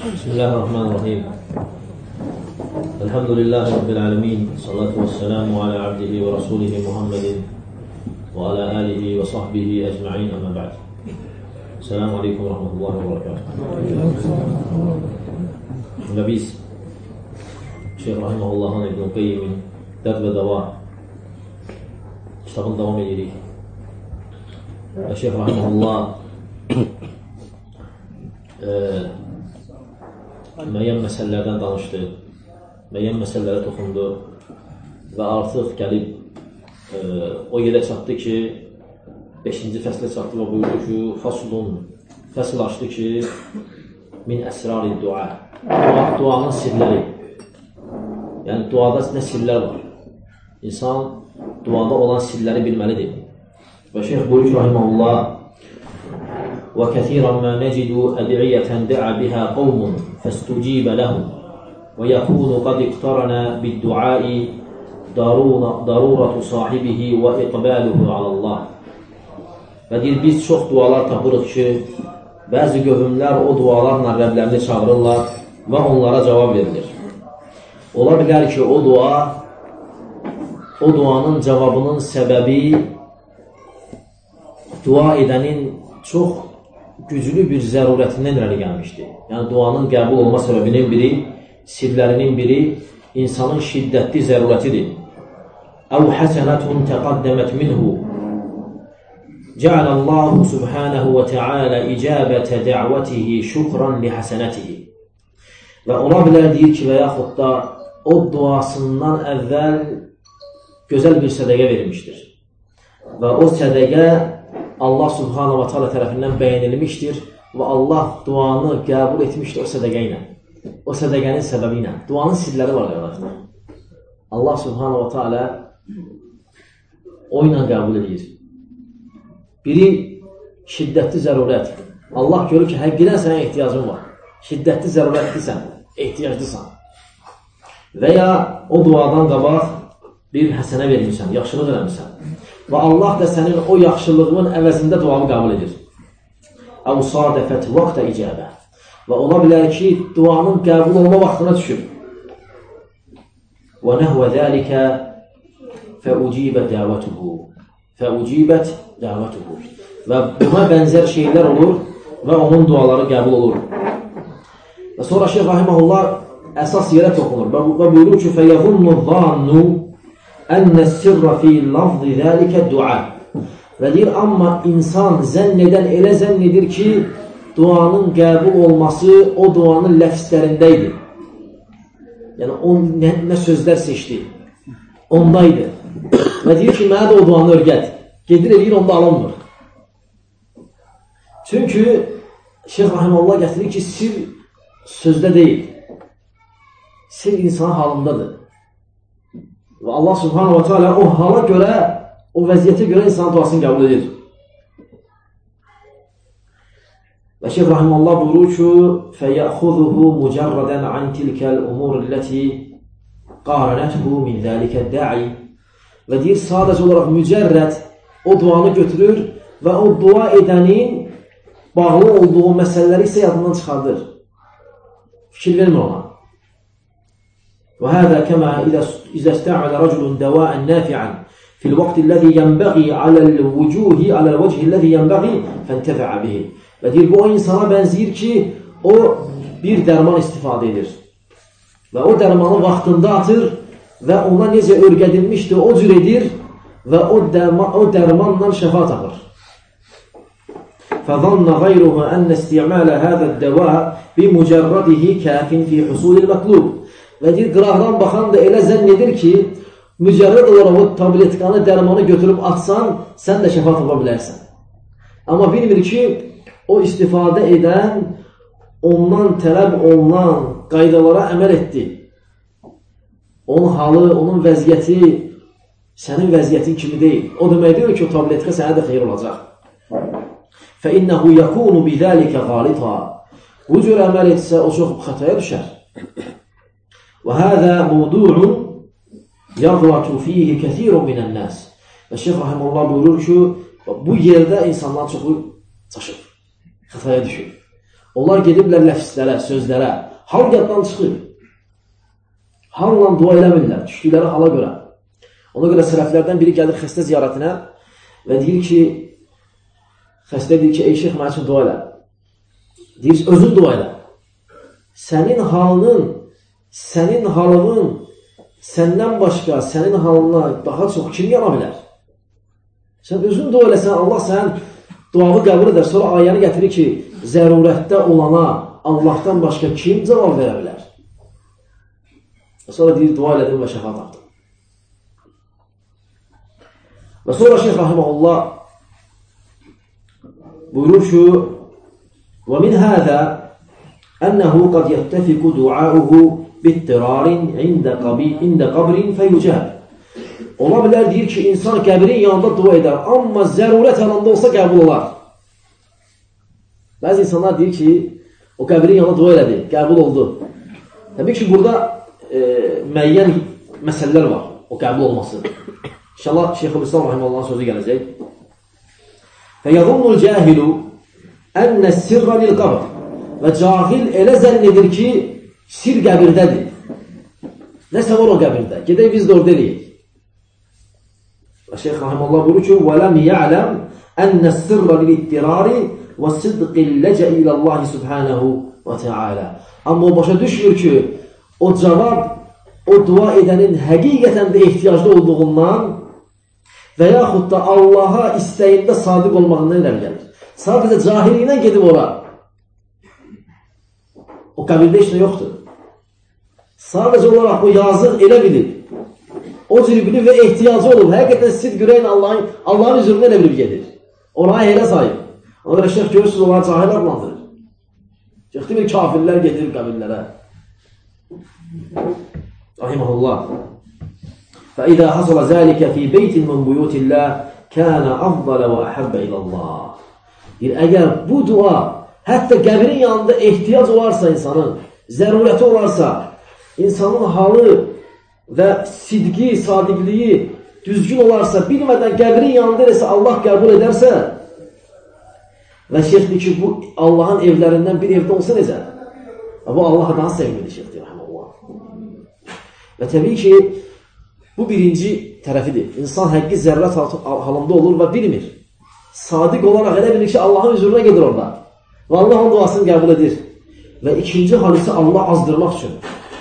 Bismillahirrahmanirrahim. Elhamdülillahi Rabbil alemin. Salatu vesselamu ala abdihi ve rasulihi Muhammedin ve ala alihi ve sahbihi ecma'in amma ba'd. Selamun aleyküm ve rahmetullahi ve berekatuhu. Və biz Şeyh Rahimahullahın İbn-i Qeyyimin Dərd və Dəva kitabını davam edirik. Və Şeyh Rahimahullah müəyyən məsələlərdən danışdı, müəyyən məsələlərə toxundu və artıq gəlib o yerə çatdı ki, 5-ci fəslə çatdı və buyurdu ki, fəsl açdı ki, min əsrar-i dua, duanın sirləri. Yəni, duada nə sirlər var? İnsan duada olan sirləri bilməlidir. Və Şeyh buyurur Rahimahullah, وكثيرا ما نجد أدعية دعا بها قوم فاستجيب لهم ويكون قد اقترن بالدعاء ضرورة صاحبه وإقباله على الله. Və deyir, biz çox dualar tapırıq ki, bəzi qövmlər o dualarla Rəblərini çağırırlar və onlara cavab verilir. Ola bilər ki, o duanın cavabının səbəbi dua edənin çox güclü bir zərurətindən irəli gəlmişdir. Yəni, duanın qəbul olma səbəbinin biri, sirlərinin biri insanın şiddətli zərurətidir. Əv həsənətun təqaddəmət minhu Cəaləllahu subhanəhu və tealə icabətə dəvətihi şükran li həsənətihi. Və ola bilər deyir ki, və yaxud da o duasından əvvəl gözəl bir sədəqə verilmişdir. Və o sədəqə Allah subhanahu wa ta'ala tərəfindən bəyənilmişdir və Allah duanı qəbul etmişdir o sədəqə ilə. O sədəqənin səbəbi ilə. Duanın sirləri var qardaşlar. Allah subhanahu wa ta'ala o ilə qəbul edir. Biri şiddətli zərurət. Allah görür ki, həqiqdən sənə ehtiyacın var. Şiddətli zərurətlisən, ehtiyaclısan. Və ya o duadan qabaq bir həsənə vermişsən, yaxşılıq eləmişsən. Və Allah da sənin o yaxşılığın əvəzində duanı qəbul edir. Əv sadəfət vaxtə icabə. Və ola bilər ki, duanın qəbul olma vaxtına düşür. Və nəhvə zəlikə fəucibət dəvətuhu. Və buna bənzər şeylər olur və onun duaları qəbul olur. Və sonra Şeyh Rahimahullah əsas yerə toxunur. Və buyurur ki, fəyəğunnu zannu ənnə sirrə fi lafzi zəlikə dua. Və deyir, amma insan zənn edən elə zənn edir ki, duanın qəbul olması o duanın ləfslərindəydi. Yəni, o nə sözlər seçdi, ondaydı. Və deyir ki, mənə də o duanı örgət. Gedir edir, onda alınmır. Çünki Şeyh Rahimullah gətirir ki, sir sözdə deyil. Sir insan halındadır. Və Allah subhanahu wa ta'ala o hala görə, o vəziyyətə görə insan duasını qəbul edir. Və Şeyh Rahimullah buyurur ki, فَيَأْخُذُهُ مُجَرَّدًا عَنْ تِلْكَ الْأُمُورِ الَّتِي قَارَنَتْهُ مِنْ ذَلِكَ الدَّعِي. Və deyir, sadəcə olaraq mücərrəd o duanı götürür və o dua edənin bağlı olduğu məsələləri isə yadından çıxardır. Fikir vermir ona. وهذا كما إذا استعمل رجل دواء نافعا في الوقت الذي ينبغي على الوجه الذي ينبغي فانتفع به. Və deyir, bu o insana bənzəyir ki, o bir dərman istifadə edir. Və o dərmanı vaxtında atır və ona necə örgədilmişdir, o cür edir və o dərmanla şəfa tapır. فَظَنَّ غَيْرُهُ أَنَّ اسْتِعْمَالَ هَذَا الدَّوَاء بِمُجَرَّدِهِ كَافٍ فِي حُصُولِ الْمَطْلُوبِ. Və deyir, qıraqdan baxan da elə zənn edir ki, mücərrəd olaraq o tabletkanı, dərmanı götürüb atsan, sən də şəfa tapa bilərsən. Amma bilmir ki, o istifadə edən, ondan tələb olunan qaydalara əməl etdi. Onun halı, onun vəziyyəti sənin vəziyyətin kimi deyil. O demək deyil ki, o tabletka sənə də xeyir olacaq. فَإِنَّهُ يَكُونُ بِذَٰلِكَ غَالِطًا. Bu cür əməl etsə, o çox xətaya düşər. وهذا موضوع يغلط فيه كثير من الناس. Və Şeyh Rahimullah buyurur ki, bu yerdə insanlar çoxu çaşır, xətaya düşür. Onlar gediblər ləfislərə, sözlərə. Hal yaddan çıxır. Halla dua eləmirlər, düşdükləri hala görə. Ona görə sələflərdən biri gəlir xəstə ziyarətinə və deyir ki, xəstə deyir ki, ey şeyx, mənim üçün dua elə. Deyir, özün dua elə. Sənin halının səndən başqa, sənin halına daha çox kim yana bilər? Sən özün dua eləsən, Allah sənin duağı qəbul edər. Sonra ayəni gətirir ki, zərurətdə olana Allahdan başqa kim cavab verə bilər? Sonra deyir, dua elədim və şəfa tapdım. Və sonra Şeyx Rahiməhullah buyurur ki, وَمِنْ هَذَا أَنَّهُ قَدْ يَتَّفِقُ دُعَاؤُهُ بِاتِّرَارٍ عِنْدَ قَبْرٍ فَيُجَابٍ. Ola bilər, deyir ki, insan qəbrin yanında dua edər, amma zərurət halında olsa qəbul olar. Bəzi insanlar deyir ki, o qəbrin yanında dua elədi, qəbul oldu. Təbii ki, burada müəyyən məsələlər var, o qəbul olması. İnşallah Şeyxülislam Rahiməllahın sözü gələcək. فَيَظُنُّ الْجَاهِلُ أَنَّ السِّرَّ لِلْقَبْرِ. Və cahil elə zənn edir ki, sir qəbirdədir. Nəsə var o qəbirdə? Gedək biz də orada eləyik. Və Şeyx Rahiməllah buyurur ki, وَلَمْ يَعْلَمْ أَنَّ السِّرَّ لِلْاِتِّرَارِ وَالصِّدْقِ اللَّجَئِ إِلَى اللّٰهِ سُبْحَانَهُ وَتَعَالَى. Amma o başa düşmür ki, o cavab, o dua edənin həqiqətən də ehtiyaclı olduğundan və yaxud da Allaha istəyində sadiq olmağından irəli gəlir. Sadəcə cahilindən gedib ora. O qəbirdə heç nə yoxdur. Sadəcə olaraq o yazıq elə bilir. O cür bilir və ehtiyacı olur. Həqiqətən sidq ürəklə Allahın üzrünə elə bilib gedir. Oraya elə sayır. Ona görə şeyh görürsünüz, onları cahil adlandırır. Çıxdı bir kafirlər gedir qəbirlərə. Rahiməhullah. فَإِذَا حَصَلَ ذَٰلِكَ فِي بَيْتٍ مِنْ بُيُوتِ اللّٰهِ كَانَ أَفْضَلَ وَأَحَبَّ إِلَى اللّٰهِ. Əgər bu dua hətta qəbrin yanında ehtiyac olarsa insanın, zərurəti olarsa, insanın halı və sidqi, sadiqliyi düzgün olarsa, bilmədən qəbrin yanında eləsə Allah qəbul edərsə və şeyxdir ki, bu Allahın evlərindən bir evdə olsa necə? Bu Allah'a daha sevməli şeyxdir. Və təbii ki, bu birinci tərəfidir. İnsan həqqi zərrət halında olur və bilmir. Sadiq olaraq elə bilir ki, Allahın hüzuruna gedir orada. Və Allah onun duasını qəbul edir. Və ikinci hal isə Allah azdırmaq üçün.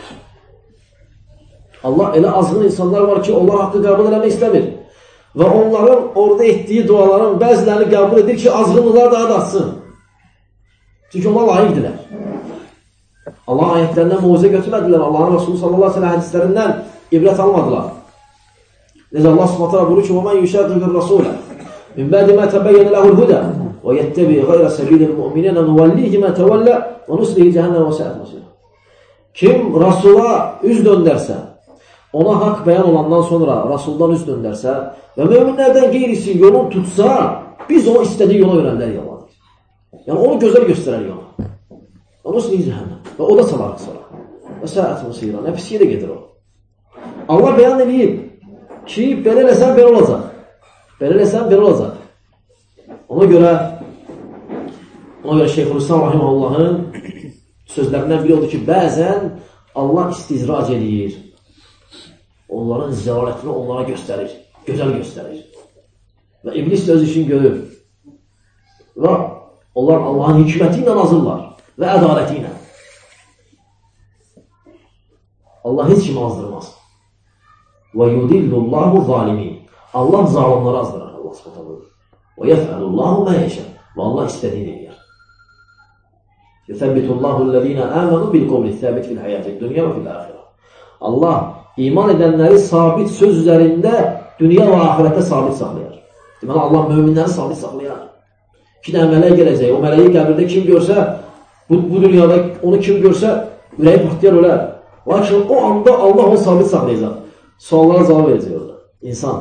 Allah elə azğın insanlar var ki, onlar haqqı qəbul eləmək istəmir. Və onların orada etdiyi duaların bəzilərini qəbul edir ki, azğınlıqlar daha da atsın. Çünki onlar layiqdirlər. Allah ayətlərindən mucizə götürmədilər. Allahın Resulü sallallahu aleyhi ve sellem hədislərindən ibrət almadılar. Necə Allah subhanahu ta'ala buyurur ki, وَمَنْ يُشَاقِقِ الرَّسُولَ مِنْ بَعْدِ مَا تَبَيَّنَ لَهُ الْهُدَى وَيَتَّبِعْ غَيْرَ سَبِيلِ الْمُؤْمِنِينَ نُوَلِّهِ مَا تَوَلَّى وَنُصْلِهِ جَهَنَّمَ وَسَاءَتْ مَصِيرًا. Kim Rasula üz döndərsə, ona haqq bəyan olandan sonra Rasuldan üz döndərsə və möminlərdən qeyrisi yolun tutsa, biz onu istədiyi yola yönəldər yollanır. Yəni onu gözəl göstərər yola. وَنُصْلِهِ جَهَنَّمَ. Və o da salarıq sonra. وَسَاءَتْ مَصِيرًا. Nə pisiyə də gedir o. Allah bəyan edib ki, belə eləsən belə olacaq. Belə eləsən belə olacaq. Ona görə Şeyxülislam Rahiməhullahın sözlərindən biri oldu ki, bəzən Allah istizrac edir. Onların zəlalətini onlara göstərir. Gözəl göstərir. Və iblis öz işini görür. Və onlar Allahın hikməti ilə nazırlar. Və ədaləti ilə. Allah heç kimi azdırmaz. وَيُدِلُّ اللّٰهُ ظَالِمِينَ. Allah zalimları azdırar. Allah s.ə.v. وَيَفْعَلُ اللّٰهُ مَا يَشَاءُ. Və Allah istədiyini edir. يُثَبِّتُ اللّٰهُ الَّذ۪ينَ آمَنُوا بِالْقَوْلِ الثَّابِتِ فِي الْحَيَاةِ الدُّنْيَا وَفِي الْآخِرَةِ. Allah iman edənləri sabit söz üzərində dünya və ahirətdə sabit saxlayar. Deməli, Allah möminləri sabit saxlayar. İki dənə mələk gələcək. O mələyi qəbirdə kim görsə, bu dünyada onu kim görsə, ürəyi partlayar ölər. Lakin o anda Allah onu sabit saxlayacaq. Suallara cavab verəcək orada. İnsan.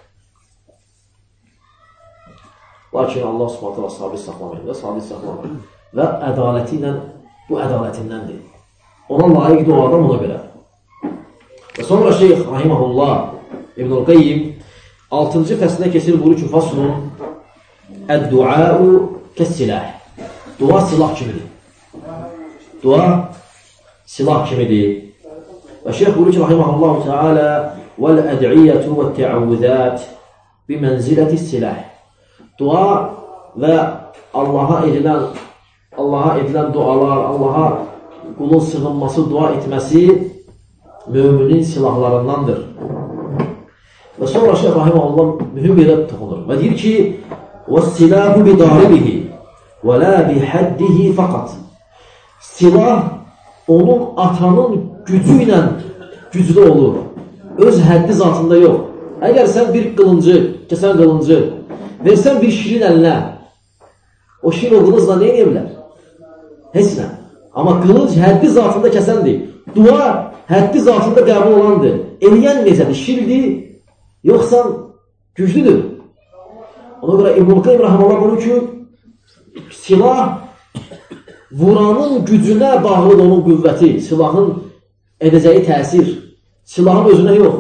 Lakin Allah subhanətələ sabit saxlamayır və sabit saxlamayır. Və ədaləti ilə, bu ədalətindəndir. Ona layiqdir o adam ona görə. Və sonra Şeyx Rahiməhullah İbn-i Qayyim 6-cı fəslinə keçir buyurur ki, faslun əd-dua'u kəs-silah. Dua silah kimidir. Dua silah kimidir. Və Şeyx buyurur ki, rahiməhullahu teala, vəl-əd'iyyətu və təavvüzət bimənziləti silah. Dua və Allaha edilən dualar, Allaha qulun sığınması, dua etməsi müminin silahlarındandır. Və sonra Şeyx rahiməhullah mühüm yerə toxunur və deyir ki, وَالسِّلَاهُ بِدَارِبِهِ وَلَا بِحَدِّهِ فَقَطْ. Silah onun atanın gücü ilə güclü olur. Öz həddi zatında yox. Əgər sən bir qılıncı, kəsən qılıncı versən bir şirin əlinə, o şirin o qılıncla nə edə bilər? Heç nə. Amma qılınc həddi zatında kəsəndir. Dua həddi zatında qəbul olandır. Eləyən necədir? Şirdir, yoxsa güclüdür. Ona görə İbn-i Qayyim rahimehullah buyurur ki, silah vuranın gücünə bağlıdır onun qüvvəti, silahın edəcəyi təsir, silahın özünə yox.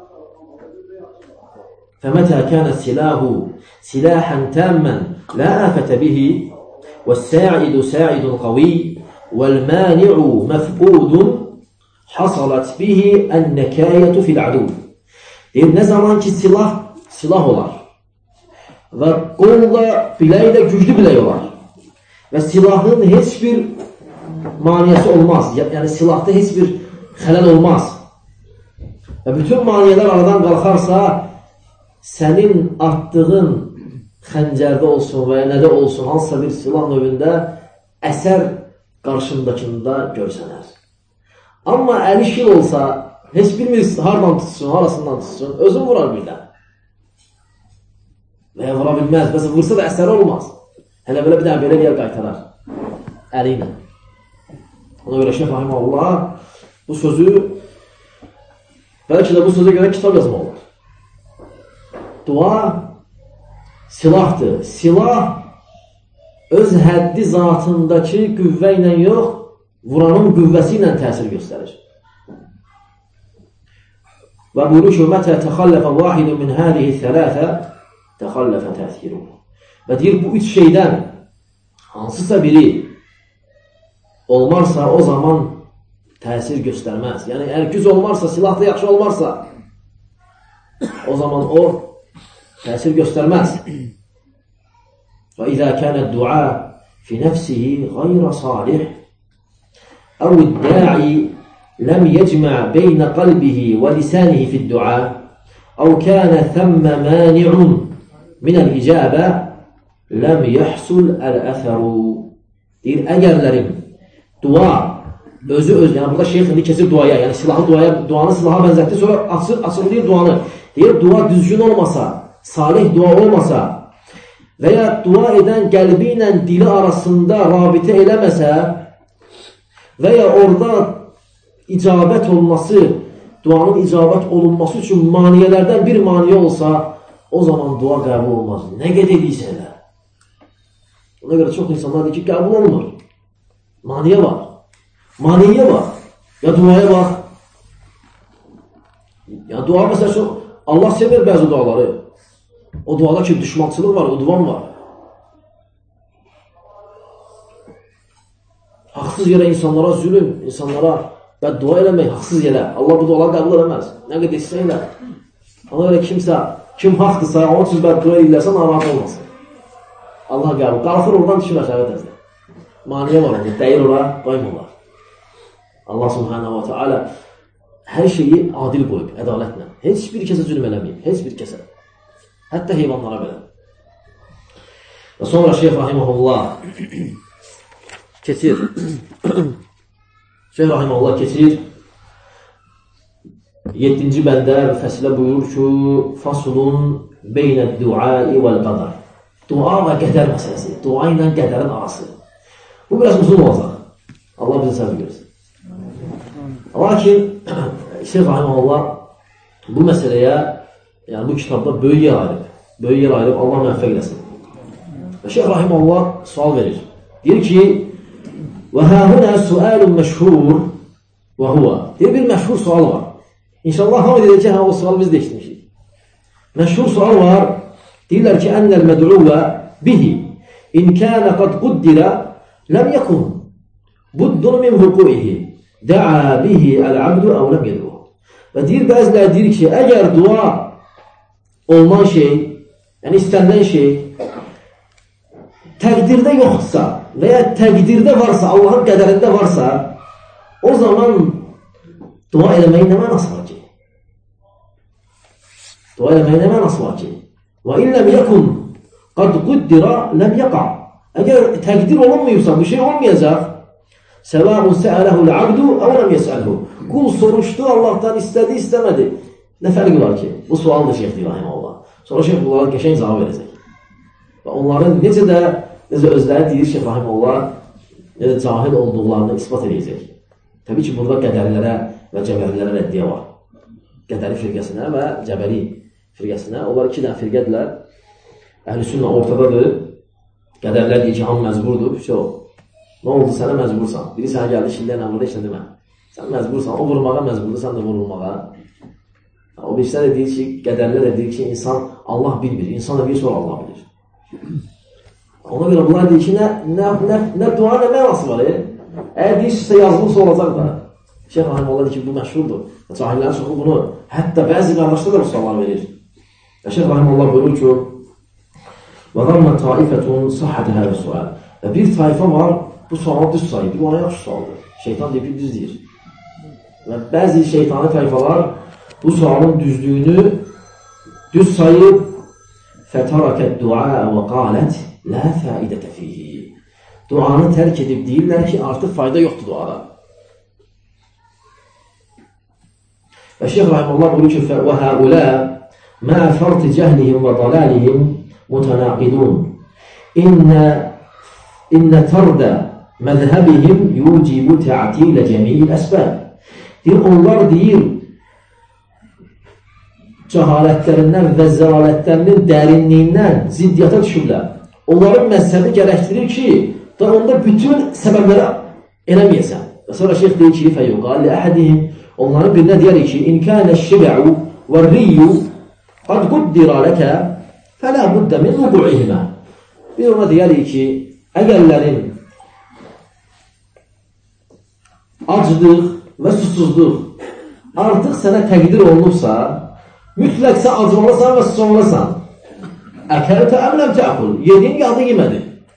فَمَتَى كَانَ السِّلَاهُ سِلَاحًا تَامًا لَا آفَةَ بِهِ وَالسَّاعِدُ سَاعِدٌ قَوِيٌّ وَالْمَانِعُ مَفْقُودٌ حَصَلَتْ بِهِ النَّكَايَةُ فِي الْعَدُوِّ. Deyir, nə zaman ki silah olar və qolla, biləklə güclü bilək olar və silahın heç bir maniyəsi olmaz, yəni silahda heç bir xələl olmaz və bütün maniyələr aradan qalxarsa, sənin atdığın xəncərdə olsun və ya nədə olsun, hansısa bir silah növündə əsər qarşındakında görsənər. Amma əli şil olsa, heç bilmir haradan tutsun, harasından tutsun, özün vurar birdən. Və ya vura bilməz, məsələn, vursa da əsəri olmaz. Hələ belə bir dənə belə yer qaytarar, əli ilə. Ona görə Şeyx rahimehullah bu sözü, bəlkə də bu sözə görə kitab yazma olur. Dua silahdır. Silah öz həddi zatındakı qüvvə ilə yox, vuranın qüvvəsi ilə təsir göstərir. Və buyurur ki, mətə təxalləfə vahidun min hədihi thələthə təxalləfə təsiruhu. Və deyir, bu üç şeydən hansısa biri olmarsa, o zaman təsir göstərməz. Yəni, əgər güc olmarsa, silah da yaxşı olmarsa, o zaman o təsir göstərməz. Və izə kənə dua fi nəfsihi qayrə salih əv iddə'i ləm yəcmə beynə qalbihi və lisanihi fi dua əv kənə thəmmə mani'un minəl icabə ləm yəhsul əl-əthəru. Deyir, əgərlərim dua özü, yəni burada şeyx indi kesir duaya, yəni silahı duaya, duanı silaha bənzətdi, sonra açılır duanı. Deyir, dua düzgün olmasa, salih dua olmasa və ya dua edən qəlbi ilə dili arasında rabitə eləməsə və ya orada icabət olması, duanın icabət olunması üçün maniyələrdən bir maniyə olsa, o zaman dua qəbul olmaz. Nə qədər edirsə elə. Ona görə çox insanlar deyir ki, qəbul olunur. Maniyə var. Maniyyə var. Ya duaya bax. Ya dua məsəl üçün, Allah sevir bəzi duaları. O duada ki, düşmançılıq var, udvan var. Haqsız yerə insanlara zülüm, insanlara bəddua eləmək, haqsız yerə. Allah bu duaları qəbul eləməz. Nə qədər etsə elə. Ona görə kimsə, kim haqdırsa, onun üçün bəddua edirlərsə, narahat olmasın. Allah qəbul. Qalxır oradan düşür aşağı təzdə. Maniyə var onu, dəyir ora, qoymurlar. Allah subhanahu wa ta'ala hər şeyi adil qoyub, ədalətlə. Heç bir kəsə zülm eləməyib, heç bir kəsə. Hətta heyvanlara belə. Və sonra Şeyx rahimehullah keçir. Şeyx rahimehullah keçir. 7-ci bəndə fəsilə buyurur ki, fasulun beynəd duai vəl-qadar. Dua və qədər məsələsi, dua ilə qədərin arası. Bu biraz uzun olacaq. Allah bizi səbir görsün. Lakin Şeyx rahimehullah bu məsələyə, yəni bu kitabda böyük yer ayırıb, Allah müvəffəq eləsin. Və Şeyx rahimehullah sual verir. Deyir ki, və həhunə sualun məşhur və huvə. Deyir, bir məşhur sual var. İnşallah hamı deyir ki, o sual biz də işlemişik. Məşhur sual var. Deyirlər ki, ənəl məd'uvə bihi in kənə qad quddirə ləm yəkun. buddun min vuku'ihi da'a bihi el-abdu ev lem yed'u. Və deyir, bəziləri deyir ki, əgər dua olunan şey, yəni istənilən şey təqdirdə yoxdursa və ya təqdirdə varsa, Allahın qədərində varsa, o zaman dua eləməyin nə mənası var ki? Dua eləməyin nə mənası var ki? Və illəm yəkun qad quddira ləm yaqa. Əgər təqdir olunmayırsa, bu şey olmayacaq. Səvabun səələhu'l abdu əv ləm yəsəlhu. Qul soruşdu, Allahdan istədi, istəmədi. Nə fərqi var ki? Bu sualdır Şeyx Rahimehullah. Sonra Şeyx bunlara qəşəng cavab verəcək. Və onların necə özləri deyir Şeyx Rahimehullah, necə cahil olduqlarını ispat edəcək. Təbii ki, burada qədərlərə və cəbərilərə rəddiyə var. Qədəri firqəsinə və cəbəri firqəsinə. Onlar iki dənə firqədirlər. Əhl-i sünnə ortadadır. Qədərlər deyir ki, hamı məzburdur. Nə oldu sənə məzbursan? Biri sənə gəldi, şimdi nə burada, heç nə demə. Sən məzbursan, o vurmağa məzburdur, sən də vurulmağa. O birisi də deyir ki, qədərlər də deyir ki, insan Allah bilmir. İnsan da bir sonra Allah bilir. Ona görə bunlar deyir ki, nə dua, nə mənası var? Əgər deyirsə yazılısı olacaq da. Şeyx Rahimehullah deyir ki, bu məşhurdur. Cahillərin çoxu bunu, hətta bəzi qardaşlar da bu suallar verir. Şeyx Rahimehullah buyurur ki, وَظَمَّ تَائِفَةٌ صَحَّةَ هَذَا السُّؤَالِ. Və bir tayfa var, bu sualı düz sayıb, bu ona yaxşı sualdır. Şeytan deyib ki, düz deyir. Və bəzi şeytani tayfalar bu sualın düzlüyünü düz sayıb فَتَرَكَ الدُّعَاءَ وَقَالَتْ لَا فَائِدَةَ فِيهِ. Duanı tərk edib deyirlər ki, artıq fayda yoxdur duada. Və Şeyx Rahimehullah buyurur ki, وَهَؤُلَا مَا فَرْتِ جَهْلِهِمْ وَضَلَالِهِمْ مُتَنَاقِدُونَ إِنَّ تَرْدَ مَذْهَبِهِمْ يُوجِبُ تَعْتِيلَ جَمِيعِ الْأَسْبَابِ. Onlar deyir, cəhalətlərindən və zəlalətlərinin dərinliyindən ziddiyyata düşürlər. Onların məzhəbi gərəkdirir ki, onda bütün səbəbləri eləməyəsən. Və sonra şeyx deyir ki, فَيُقَالِ لِأَحَدِهِمْ. Onların birinə deyərik ki, إِنْ كَانَ الشِّبَعُ وَالرِّيُّ قَدْ قُدِّرَ لَكَ فَلَا بُدَّ مِنْ وُقُعِهِمَا. Biz ona deyərik ki, əgərlərin aclıq və susuzluq artıq sənə təqdir olunubsa, mütləq sən acmalısan və susamalısan. Əkəltə əmləm təqul. Yedin yadı yemədi.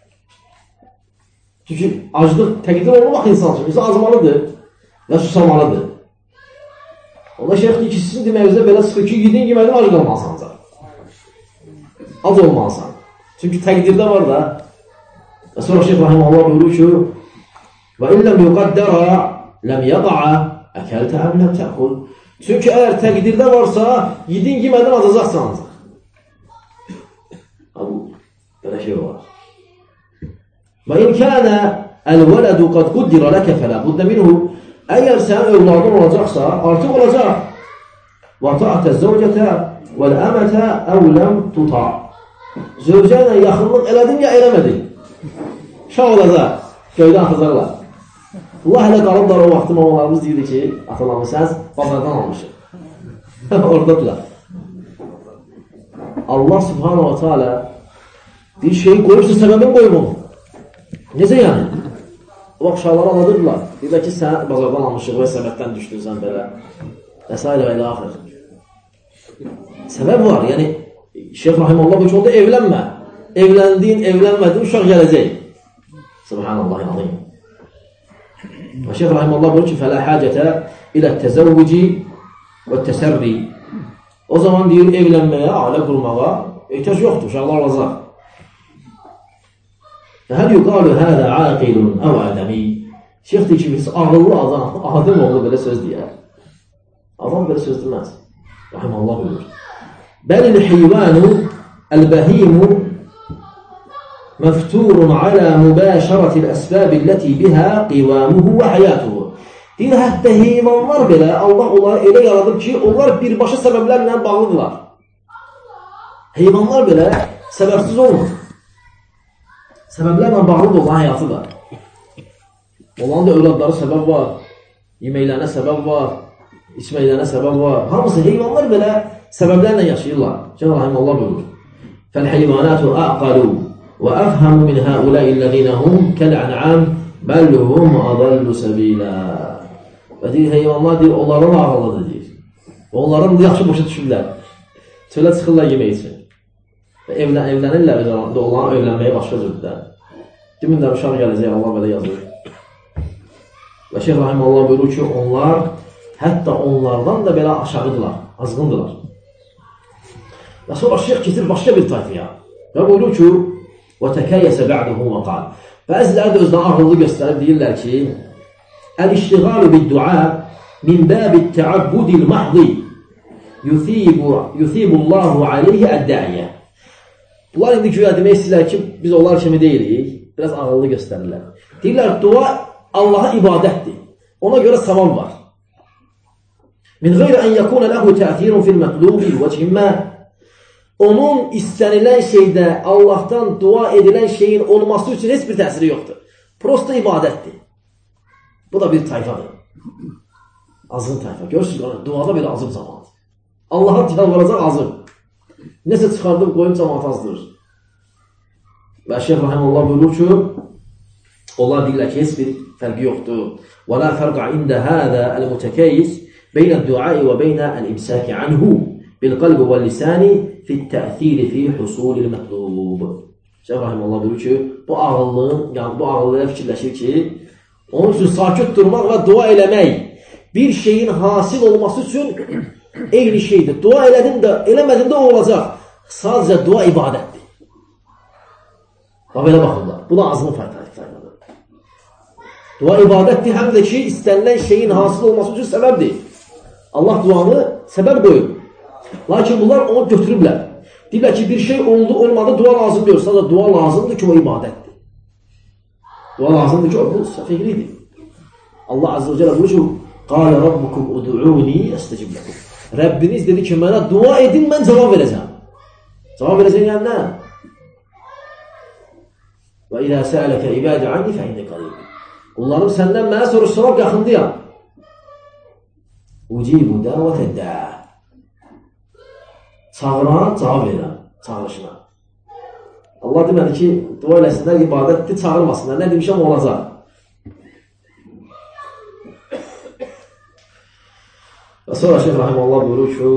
Çünki aclıq təqdir olunmaq insan üçün. İnsan acmalıdır və susamalıdır. Ona şeyx deyir ki, sizin deməyinizdə belə sıxır ki, yedin yemədi, ac olmalısan ancaq. Az olmalısan. Çünki təqdirdə var da. Və sonra Şeyx Rahimehullah buyurur ki, və illəm yuqaddərə ləm yəda'a əkəltə əmləm təqul. Çünki əgər təqdirdə varsa, yedin yemədən azacaqsan ancaq. Belə şey var. Və in kənə əl-vələdu qad quddirə ləkə fələ buddə minhu. Əgər sənin övladın olacaqsa, artıq olacaq. Və ta'ətə zəvcətə vəl-əmətə əvləm tuta. Zövcə ilə yaxınlıq elədin ya eləmədin. Şah olacaq, göydən atacaqlar. Allah hələ qalıblar o vaxtı mamalarımız deyirdi ki, atalarımız səniz bazardan almışıq. Oradadırlar. Allah subhanahu wa ta'ala bir şeyi qoyubsa səbəbin qoyub onu. Necə yəni? O vaxt uşaqları anladırlar. Deyirlər ki, sən bazardan almışıq və səbətdən düşdürsən belə. Və s. və ilə axır. Səbəb var. Yəni, Şeyx Rahimehullah bu ki, onda evlənmə. Evləndiyin, evlənmədin, uşaq gələcək. Subhanallahil-azim. Və Şeyx Rahimehullah buyur ki, fələ həcətə ilə təzəvvüci və təsərri. O zaman deyir, evlənməyə, ailə qurmağa ehtiyac yoxdur, uşaqlar olacaq. Həl yuqalu hədə aqilun əv ədəmi. Şeyx deyir ki, biz ağıllı adam oğlu belə söz deyər. Adam belə söz deməz. Rahimehullah buyurur. Bəlil heyvanu əl-bəhimu məfturun alə mübəşərətil əsbəbilləti bihə qivamuhu və həyatuhu. Deyir, hətta heyvanlar belə Allah onları elə yaradıb ki, onlar birbaşa səbəblərlə bağlıdırlar. Heyvanlar belə səbəbsiz olmur. Səbəblərlə bağlıdır olan həyatı da. Onların da övladları səbəb var, yeməklərinə səbəb var, içməklərinə səbəb var. Hamısı heyvanlar belə səbəblərlə yaşayırlar. Şeyx Rahimehullah buyurur. Fəl-heyvanatu aqalu və əfhamu min həuləi illədinə hum kəl-ən'am Bəlhum adallu səbilə. Və deyir, heyvanlar deyir, onların ağıllıdır deyir. Onların yaxşı başa düşürlər. Çölə çıxırlar yemək üçün. Və evlənirlər, onların evlənməyə başqa cürdür. Demirlər, uşaq gələcək, Allah belə yazır. Və Şeyh Rahiməllah buyurur ki, onlar hətta onlardan da belə aşağıdırlar, azğındılar. Və sonra Şeyh getir başqa bir tayfaya. Və buyurur ki, وَتَكَيَّسَ بَعْدُهُ وَقَالِ Bəziləri də özdən ağıllı göstərib deyirlər ki, الاشتغال بالدعاء من باب التعبد المحض يثيب الله عليه الداعية. Bunlar indi güya demək istəyirlər ki, biz onlar kimi deyirik, biraz ağıllı göstərirlər. Deyirlər, dua Allaha ibadətdir. Ona görə savab var. Min qeyri an yakuna lahu ta'thirun fil matlubi vechin ma. Onun istənilən şeydə Allahdan dua edilən şeyin olması üçün heç bir təsiri yoxdur. Prosta ibadətdir. Bu da bir tayfadır. Azğın tayfa. Görürsünüz, duada belə azıb cəmaat. Allaha yalvaracaq azıb. Nəsə çıxardıb qoyub cəmaat azdırır. Və Şeyh Rahiməllah buyurur ki, onlar deyirlər ki, heç bir fərqi yoxdur. وَلَا فَرْقَ عِنْدَ هَذَا الْمُتَكَيِّسِ بَيْنَ الدُّعَاءِ وَبَيْنَ الْإِمْسَاكِ عَنْهُ بِالْقَلْبِ وَالْلِسَانِ فِي التَّأْثِيرِ فِي حُصُولِ الْمَطْلُوبِ. Şeyh Rahiməllah buyurur ki, bu ağıllığıyla fikirləşir ki, onun üçün sakit durmaq və dua eləmək bir şeyin hasil olması üçün eyni şeydir. Dua elədim də, eləmədim də o olacaq. Sadəcə dua ibadətdir. Belə baxırlar. Bu da azmı faydadır. Dua ibadətdir, həm də ki, istənilən şeyin hasil olması üçün səbəbdir. Allah duanı səbəb qoyur. Lakin bunlar onu götürüblər. Deyirlər ki, bir şey oldu, olmadı, dua lazım deyir. Sadəcə dua lazımdır ki, o ibadətdir. Dua lazımdır ki, o fehridir. Allah Azze ve Celle buyurur ki, قَالَ رَبُّكُمْ اُدُعُونِي اَسْتَجِبْ لَكُمْ Rəbbiniz dedi ki, mənə dua edin, mən cavab verəcəm. Cavab verəcəm yəni nə? وَإِذَا سَأَلَكَ عِبَادِ عَنِّ فَإِنَّ قَرِيبٍ Onlarım səndən mənə soruşsalar, yaxındıyam. اُجِيبُ دَعْوَةَ الدَّاعِ Çağıran, cavab verirəm, çağırışına. Allah demədi ki, dua eləsinlər, ibadətdir, çağırmasınlar. Nə demişəm, olacaq. Və sonra Şeyh Rahiməllah buyurur ki,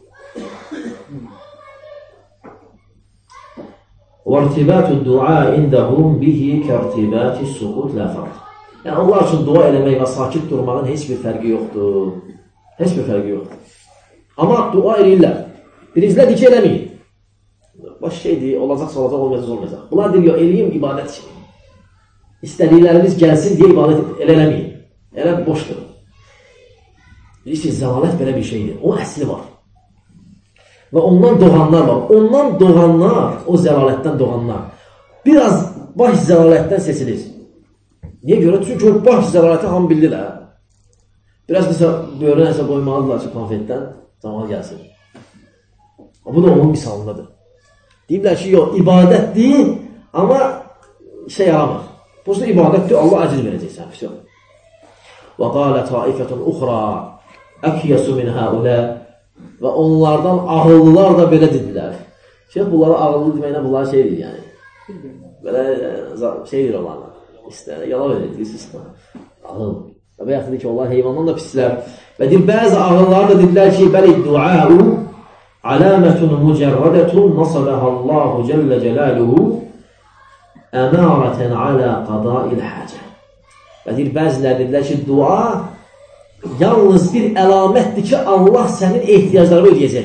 وَارْتِبَاتُ الدُّعَاءِ عِنْدَهُمْ بِهِ كَارْتِبَاتِ السُّقُوتِ لَا فَرْقِ Yəni, onlar üçün dua eləmək və sakit durmağın heç bir fərqi yoxdur. Heç bir fərqi yoxdur. Amma dua eləyirlər. Birincilər ki, eləməyin. Baş şeydir, olacaqsa olacaq, olmayacaq. Bunlar deyir, yox, eləyim ibadət için. İstədiklərimiz gəlsin deyə ibadət eləməyin. Elə boşdur. Bilirsiniz, zəlalət belə bir şeydir. O əsli var. Və ondan doğanlar var. Ondan doğanlar, o zəlalətdən doğanlar biraz baş zəlalətdən seçilir. Niyə görə? Çünki o baş zəlalətə hamı bildirlər. Biraz qısa böyrə nəsə qoymalıdırlar ki, konfetdən zaman gəlsin. Bu da onun misalındadır. Deyiblər ki, yox, ibadətdir, amma şey yaramır. Bu da ibadətdir, Allah əcr verəcəksən. وَقَالَ طَائِفَةٌ أُخْرَى أَكْيَسُ مِنْ هَؤُلَاءِ Və onlardan ağıllılar da belə dedilər. Şeyh bunlara ağıllı deməklə bunlar şeydir yəni. Belə şeydir onlarla. Yalan verir, ağıl. Və yaxud ki, onlar heyvandan da pislər. Və deyir, bəzi ağıllar da dedilər ki, bəli dua'u alamətun mücərrədətun nasabəhəllahu cəllə cəlaluhu əmarətən alə qadail həcə. Və deyir, bəzilər dedilər ki, dua yalnız bir əlamətdir ki, Allah sənin ehtiyaclarını ödəyəcək.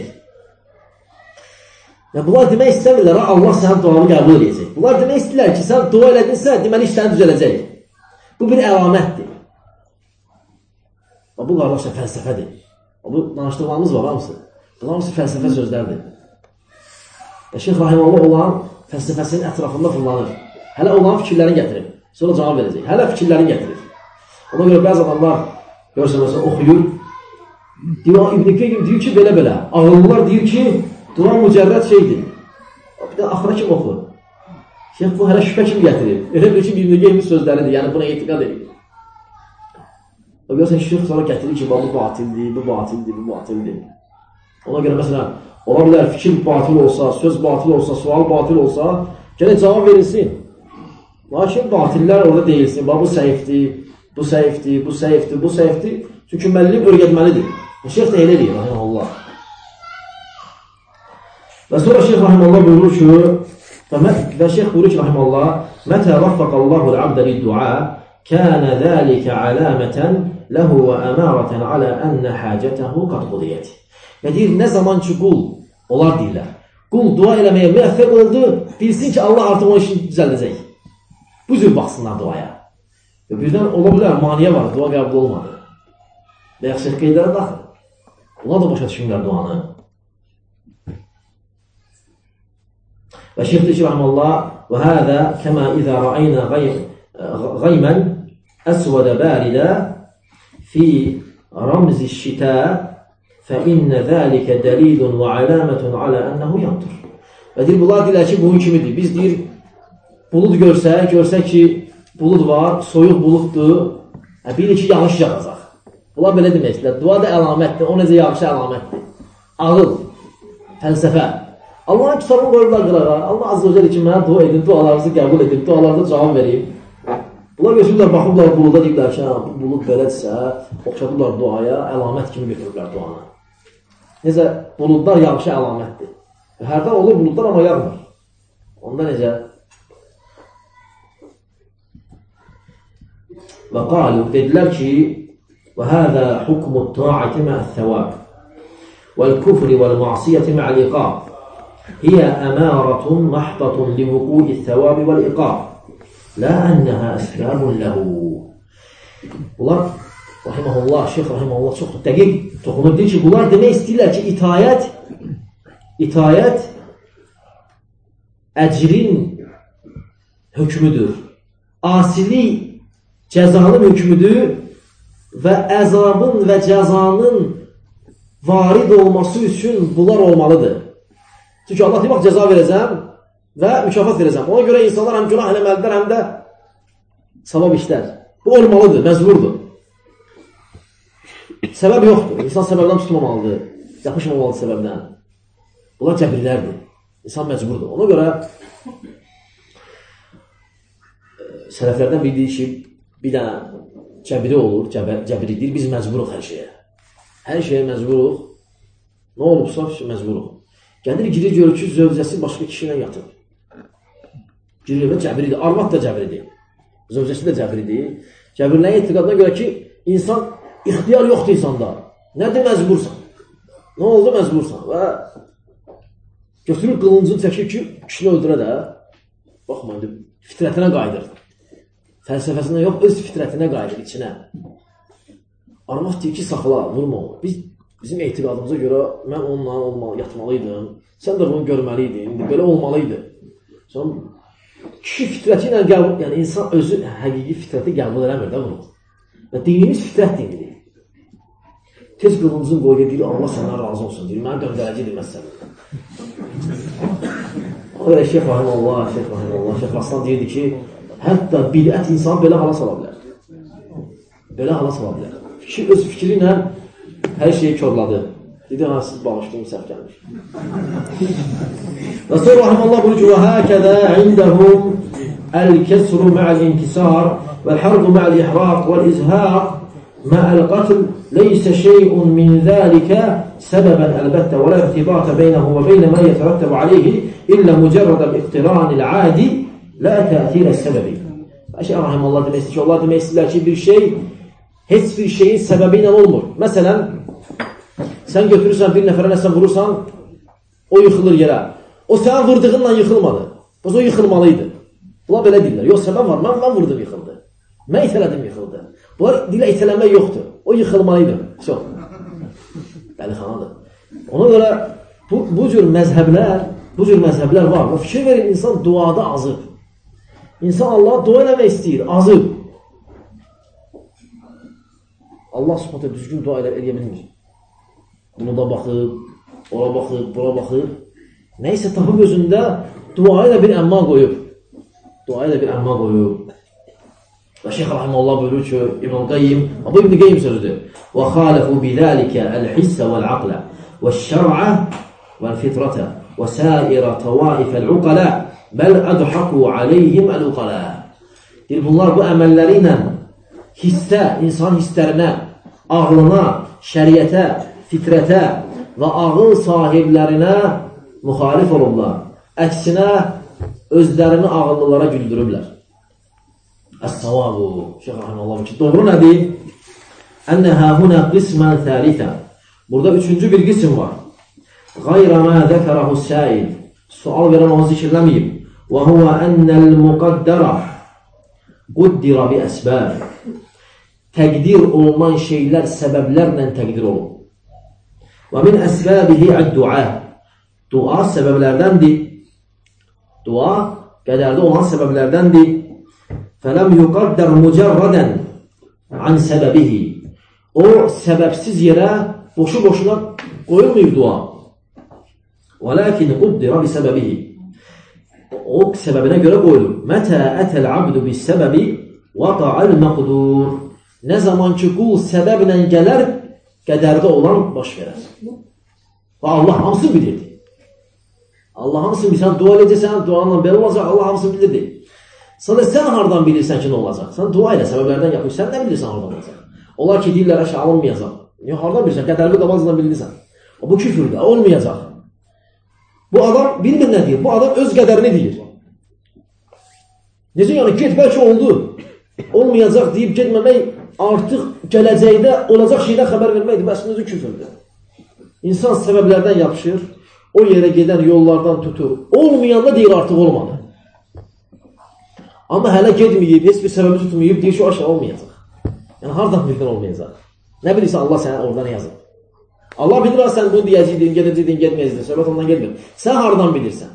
Yəni, bunlar demək istəmirlər, Allah sənin duanı qəbul edəcək. Bunlar demək istəyirlər ki, sən dua elədinsə, deməli işlərini düzələcək. Bu bir əlamətdir. Bu qardaşlar fəlsəfədir. Bu danışdırmamız var, hamısı. Bunlar hamısı fəlsəfə sözlərdir. Şeyh Rahiməllah olan fəlsəfəsinin ətrafında fırlanır. Hələ olan fikirlərini gətirir. Sonra cavab verəcək. Hələ fikirlərini gətirir. Ona görə bəzi adamlar görürsən, məsələn, oxuyur. İbn-i Qeym deyir ki, belə-belə. Ağıllılar deyir ki, dua mücərrəd şeydir. Bir də axıra kim oxur? Şeyh bu hələ şübhə kim gətirir? Elə bilir ki, İbn-i Qeymin sözləridir. Yəni, buna etiqad edir. O görürsən, şeyh sonra gətirir ki, bu batildir, bu batildir, bu batildir. Ona görə, məsələn, ola bilər, fikir batil olsa, söz batil olsa, sual batil olsa, gələk cavab verilsin. Lakin batillər orada deyilsin. Bu səhifdir, bu səhifdir, bu səhifdir, bu səhifdir. Çünki müəllim öyrətməlidir. Şeyx də elə deyir, rahiməhullah. Və sonra Şeyx rahiməhullah buyurur ki, və Şeyx buyurur ki, rahiməhullah, mətə vaffaqallahu l-abdə lid-du'a kənə zəlikə aləmətən ləhu və əmərətən alə ənə həcətəhu qad qudiyyət. Və deyir, nə zaman ki qul, onlar deyirlər, qul dua eləməyə müvəffəq oldu, bilsin ki, Allah artıq onun işini düzəldəcək. Bu cür baxsınlar duaya. Və birdən ola bilər, maniyə var, dua qəbul olmadı. Və yaxşı qeydlərə daxil. Onlar da başa düşürlər duanı. Və Şeyx deyir ki, rahiməllah, və hədə kəmə izə rəəynə غيما أسود باردة في رمز الشتاء فإن ذلك دليل وعلامة على أنه يمطر. Və deyir, bunlar deyirlər ki, bunun kimidir. Biz deyir, bulud görsək ki, bulud var, soyuq buluddur, bilir ki, yağış yağacaq. Bunlar belə demək istəyirlər. Dua da əlamətdir, o necə yağışa əlamətdir. Ağıl, fəlsəfə. Allahın kitabını qoyurlar qırağa. Allah azə və cələ ki, mənə dua edin, dualarınızı qəbul edin, dualarınızı cavab vereyim. Bunlar götürürlər, baxırlar buluda, deyirlər ki, bu bulud belədirsə, oxşadırlar duaya, əlamət kimi götürürlər duanı. Necə, buludlar yağışa əlamətdir. Hərdən olur buludlar, amma yağmır. Onda necə? Və qalu, dedilər ki, və hədə hukmu ta'ati mə'əl-thəvab vəl-kufri vəl-ma'siyyəti mə'əl-iqab hiyə əmərətun mahdatun li-vuqu'i-thəvabi vəl-iqab لا أنها أسباب له. Bunlar, rahiməhullah, Şeyx rahiməhullah çox dəqiq toxunur. Deyir ki, bunlar demək istəyirlər ki, itayət əcrin hökmüdür. Asilik cəzanın hökmüdür və əzabın və cəzanın varid olması üçün bunlar olmalıdır. Çünki Allah deyir, bax, cəza verəcəm və mükafat verəcəm. Ona görə insanlar həm günah eləməlidir, həm də savab işlər. Bu olmalıdır, məzvurdur. Səbəb yoxdur. İnsan səbəbdən tutmamalıdır. Yapışmamalıdır səbəbdən. Bunlar cəbirlərdir. İnsan məcburdur. Ona görə sələflərdən biri deyir ki, bir dənə cəbiri olur, cəbiri deyir, biz məcburuq hər şeyə. Hər şeyə məcburuq. Nə olubsa məcburuq. Gəlir, girir, görür ki, zövcəsi başqa kişi ilə yatır. Girir və cəbiridir. Arvad da cəbiridir. Zövcəsi də cəbiridir. Cəbirləyin etiqadına görə ki, insan, ixtiyar yoxdur insanda. Nədir məcbursan? Nə oldu məcbursan? Və götürür qılıncını çəkir ki, kişini öldürə də, baxmayın, fitrətinə qayıdır. Fəlsəfəsindən yox, öz fitrətinə qayıdır içinə. Arvad deyir ki, saxla, vurma onu. Bizim etiqadımıza görə mən onunla yatmalıydım. Sən də bunu görməliydin. Belə olmalıydı. Sonra kişi fitrəti ilə qəbul, yəni insan özü həqiqi fitrəti qəbul eləmir də bunu. Və dinimiz fitrət dinidir. Tez qılıncını qoyur, deyir, Allah səndən razı olsun, deyir, mənə döndərəcəkdir məsələn. O qədər Şeyx rahiməllah, Şeyx Aslan deyirdi ki, hətta bidət insan belə hala sala bilər. Belə hala sala bilər. Öz fikri ilə hər şeyi körladı. Dedi, siz bağışlayın, səhv gəlmiş. Və sonra rahiməllah buyurur ki, وَهَكَذَا عِنْدَهُمْ الْكَسْرُ مَعَ الْاِنْكِسَارِ وَالْحَرْضُ مَعَ الْإِحْرَاقِ وَالْإِزْهَاقِ مَعَ الْقَتْلِ لَيْسَ شَيْءٌ مِنْ ذَلِكَ سَبَبًا الْبَتَّ وَلَا ارْتِبَاطَ بَيْنَهُ وَبَيْنَ مَا يَتَرَتَّبُ عَلَيْهِ إِلَّا مُجَرَّدَ الْاِقْتِرَانِ الْعَادِ لَا تَأْثِيرَ السَّبَبِ. Şeyh rahiməllah demək istəyir ki, onlar demək istəyirlər ki, bir şey heç bir şeyin səbəbi ilə olmur. Məsələn, sən götürürsən, bir nəfərə nəsən vurursan, o yıxılır yerə. O sənin vurduğunla yıxılmadı. O yıxılmalıydı. Bunlar belə deyirlər. Yox, səbəb var, mən vurdum, yıxıldı. Mən itələdim, yıxıldı. Bunlar deyirlər, itələnmək yoxdur. O yıxılmalıydı. Yox. Dəlixanadır. Ona görə bu cür məzhəblər var. Və fikir verin, insan duada azıb. İnsan Allah'a dua eləmək istəyir, azıb. Allah subhanətə düzgün dua eləyə bilmir. Bunu da baxıb, ora baxıb, bura baxıb. Nəysə tapıb özündə dua ilə bir əmma qoyub. Və Şeyx rahiməllah buyurur ki, İbn-i Qayyim, bu İbn-i Qayyim sözüdür. وَخَالَفُوا بِذَٰلِكَ الْحِسَّ وَالْعَقْلَ وَالشَّرْعَ وَالْفِطْرَةَ وَسَائِرَ طَوَائِفَ الْعُقَلَاءِ بَلْ أَضْحَكُوا عَلَيْهِمْ الْعُقَلَاءِ. Deyir, bunlar bu əməlləri ilə hissə, insan hisslərinə, ağlına, şəriətə, fitrətə və ağıl sahiblərinə müxalif olurlar. Əksinə, özlərini ağıllılara güldürürlər. Əs-savabu, Şeyx Rahiməllah ki, doğru nədir? Ənəhə hunə qismən thəlithə. Burada üçüncü bir qism var. Qayrə mə zəkərəhu səil. Sual verən onu zikirləməyib. Və huvə ənəl müqaddərə quddirə bi əsbəb. Təqdir olunan şeylər səbəblərlə təqdir olunur. Və min əsbəbihi əd-dua. Dua səbəblərdəndir. Dua qədərdə olan səbəblərdəndir. Fələm yuqaddər mücərrədən an səbəbihi. O, səbəbsiz yerə boşu-boşuna qoyulmayıb dua. Və lakin quddirə bi səbəbihi. O, səbəbinə görə qoyulur. Mətə ətəl abdu bi səbəbi vəta'al məqdur. Nə zaman ki, qul səbəblə gələr, qədərdə olan baş verər. Və Allah hamısını bilirdi. Allah hamısını bilirsən, dua edəcəksən, duanla belə olacaq, Allah hamısını bilirdi. Sadəcə sən hardan bilirsən ki, nə olacaq? Sən dua ilə səbəblərdən yapıyorsun, sən nə bilirsən hardan olacaq? Onlar ki, deyirlər, əşə alınmayacaq. Hardan bilirsən? Qədərli qabazla bilirsən. Bu küfürdür, olmayacaq. Bu adam bilmir nə deyir, bu adam öz qədərini deyir. Necə yəni, get bəlkə oldu, olmayacaq deyib getməmək, artıq gələcəkdə olacaq şeydən xəbər verməkdir, bəs özü küfürdür. İnsan səbəblərdən yapışır, o yerə gedən yollardan tutur, olmayanda deyir artıq olmadı. Amma hələ gedməyib, heç bir səbəbi tutmayıb, deyir ki, o aşağı olmayacaq. Yəni, hardan bildən olmayacaq? Nə bilirsən, Allah sənə oradan yazır. Allah bilir, sən bunu deyəcəkdin, gedəcəkdin, getməyəcəkdin, söhbət ondan gelmir. Sən hardan bilirsən?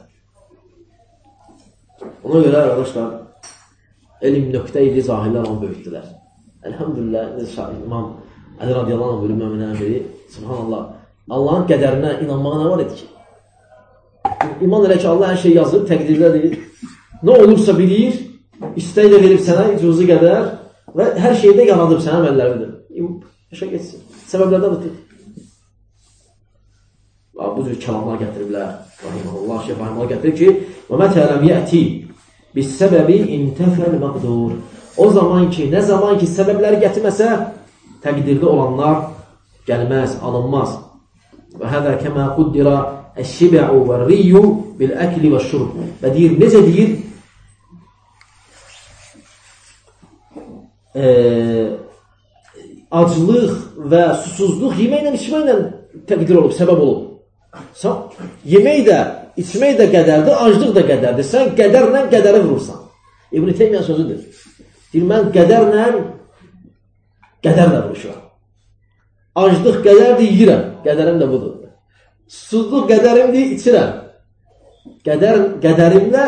Ona görə, arkadaşlar, elm nöqtə idi, zahirlər onu böyütdülər. Elhamdülillah, İmam Əli radiyallahu anh bölüm müminlərin biri, subhanallah, Allahın qədərinə inanmağa nə var idi ki? İman elə ki, Allah hər şey yazır, təqdirlədir. Nə olursa bilir, istəklə verib sənə icuzu qədər və hər şeydə yanadıb sənə əməlləridir. Yaşa geçsin. Səbəblərdən ötür. Bu cür kəlamlar gətiriblər. Allah Şeyh Rahiməllah gətirir ki, وَمَتَى لَمْ يَأْتِ بِالسَّبَبِ اِنْتَفَ الْمَقْدُورِ. O zaman ki, nə zaman ki səbəbləri gətirməsə, təqdirdə olanlar gəlməz, alınmaz. وَهَذَا كَمَا قُدِّرَ الشِّبَعُ وَالرِّيُّ بِالْأَكْلِ وَالشُّرْبِ. Və deyir, necə deyir? Aclıq və susuzluq yeməklə, içməklə təqdir olub, səbəb olub. Yemək də, içmək də qədərdir, aclıq da qədərdir. Sən qədərlə qədərə vurursan. İbn-i Teymiyyə sözüdür. Deyir, mən qədərlə vuruşuram. Aclıq qədərdir, yiyirəm. Qədərim də budur. Susuzluq qədərimdir, içirəm. Qədərimlə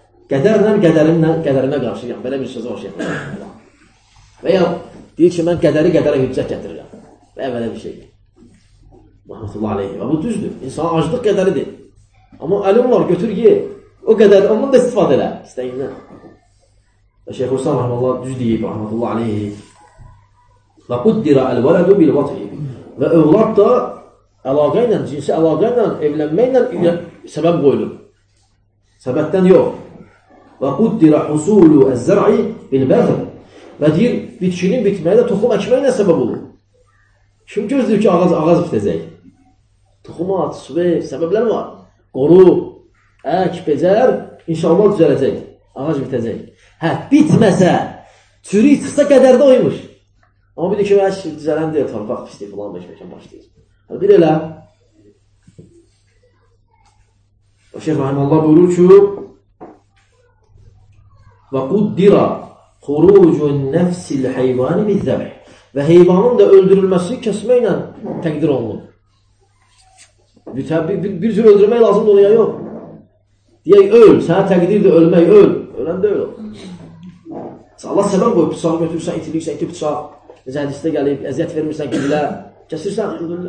qarşıyam. Belə bir sözü başlayam. Və ya deyir ki, mən qədərə hüccət gətirirəm. Və belə bir şeydir. Rahmetullah aleyhi. Və bu düzdür. İnsan aclıq qədəridir. Amma əlim var, götür ye. O qədər, ondan da istifadə elə. İstəyindən. Və Şeyh Hüsam Rahmetullah düz deyib, Rahmetullah aleyhi. Və quddirə əl-vələdu bil-vat'i. Və övlad da əlaqə ilə, cinsi əlaqə ilə, evlənməklə səbəb qoyulur. Səbətdən yox. Və quddirə husulu əz-zər'i bil-bəğr. Və deyir, bitkinin bitməyə də toxum əkməklə səbəb olur. Kim gözləyir ki, ağac bitəcək? Toxum at, su ver, səbəblər var. Qoru, ək, becər, inşallah düzələcək. Ağac bitəcək. Bitməsə, çürük çıxsa qədərdə oymuş. Amma bir də ki, düzələn deyil, torpaq pislik falan beşməkən başlayır. Bir elə. Şeyh Rahiməllah buyurur ki, və quddirə xurucun nəfsil heyvani bizzəbih. Və heyvanın da öldürülməsi kəsməklə təqdir olunur. Bir cür öldürmək lazımdır olaya yox. Deyək, öl, sənə təqdirdir ölmək, öl. Ölən də öl o. Allah səbəb qoyub, bıçağı götürürsən, itilirsən, iti bıçaq. Necə hədisdə gəlib, əziyyət vermirsən gidilə, kəsirsən, öldürürlər.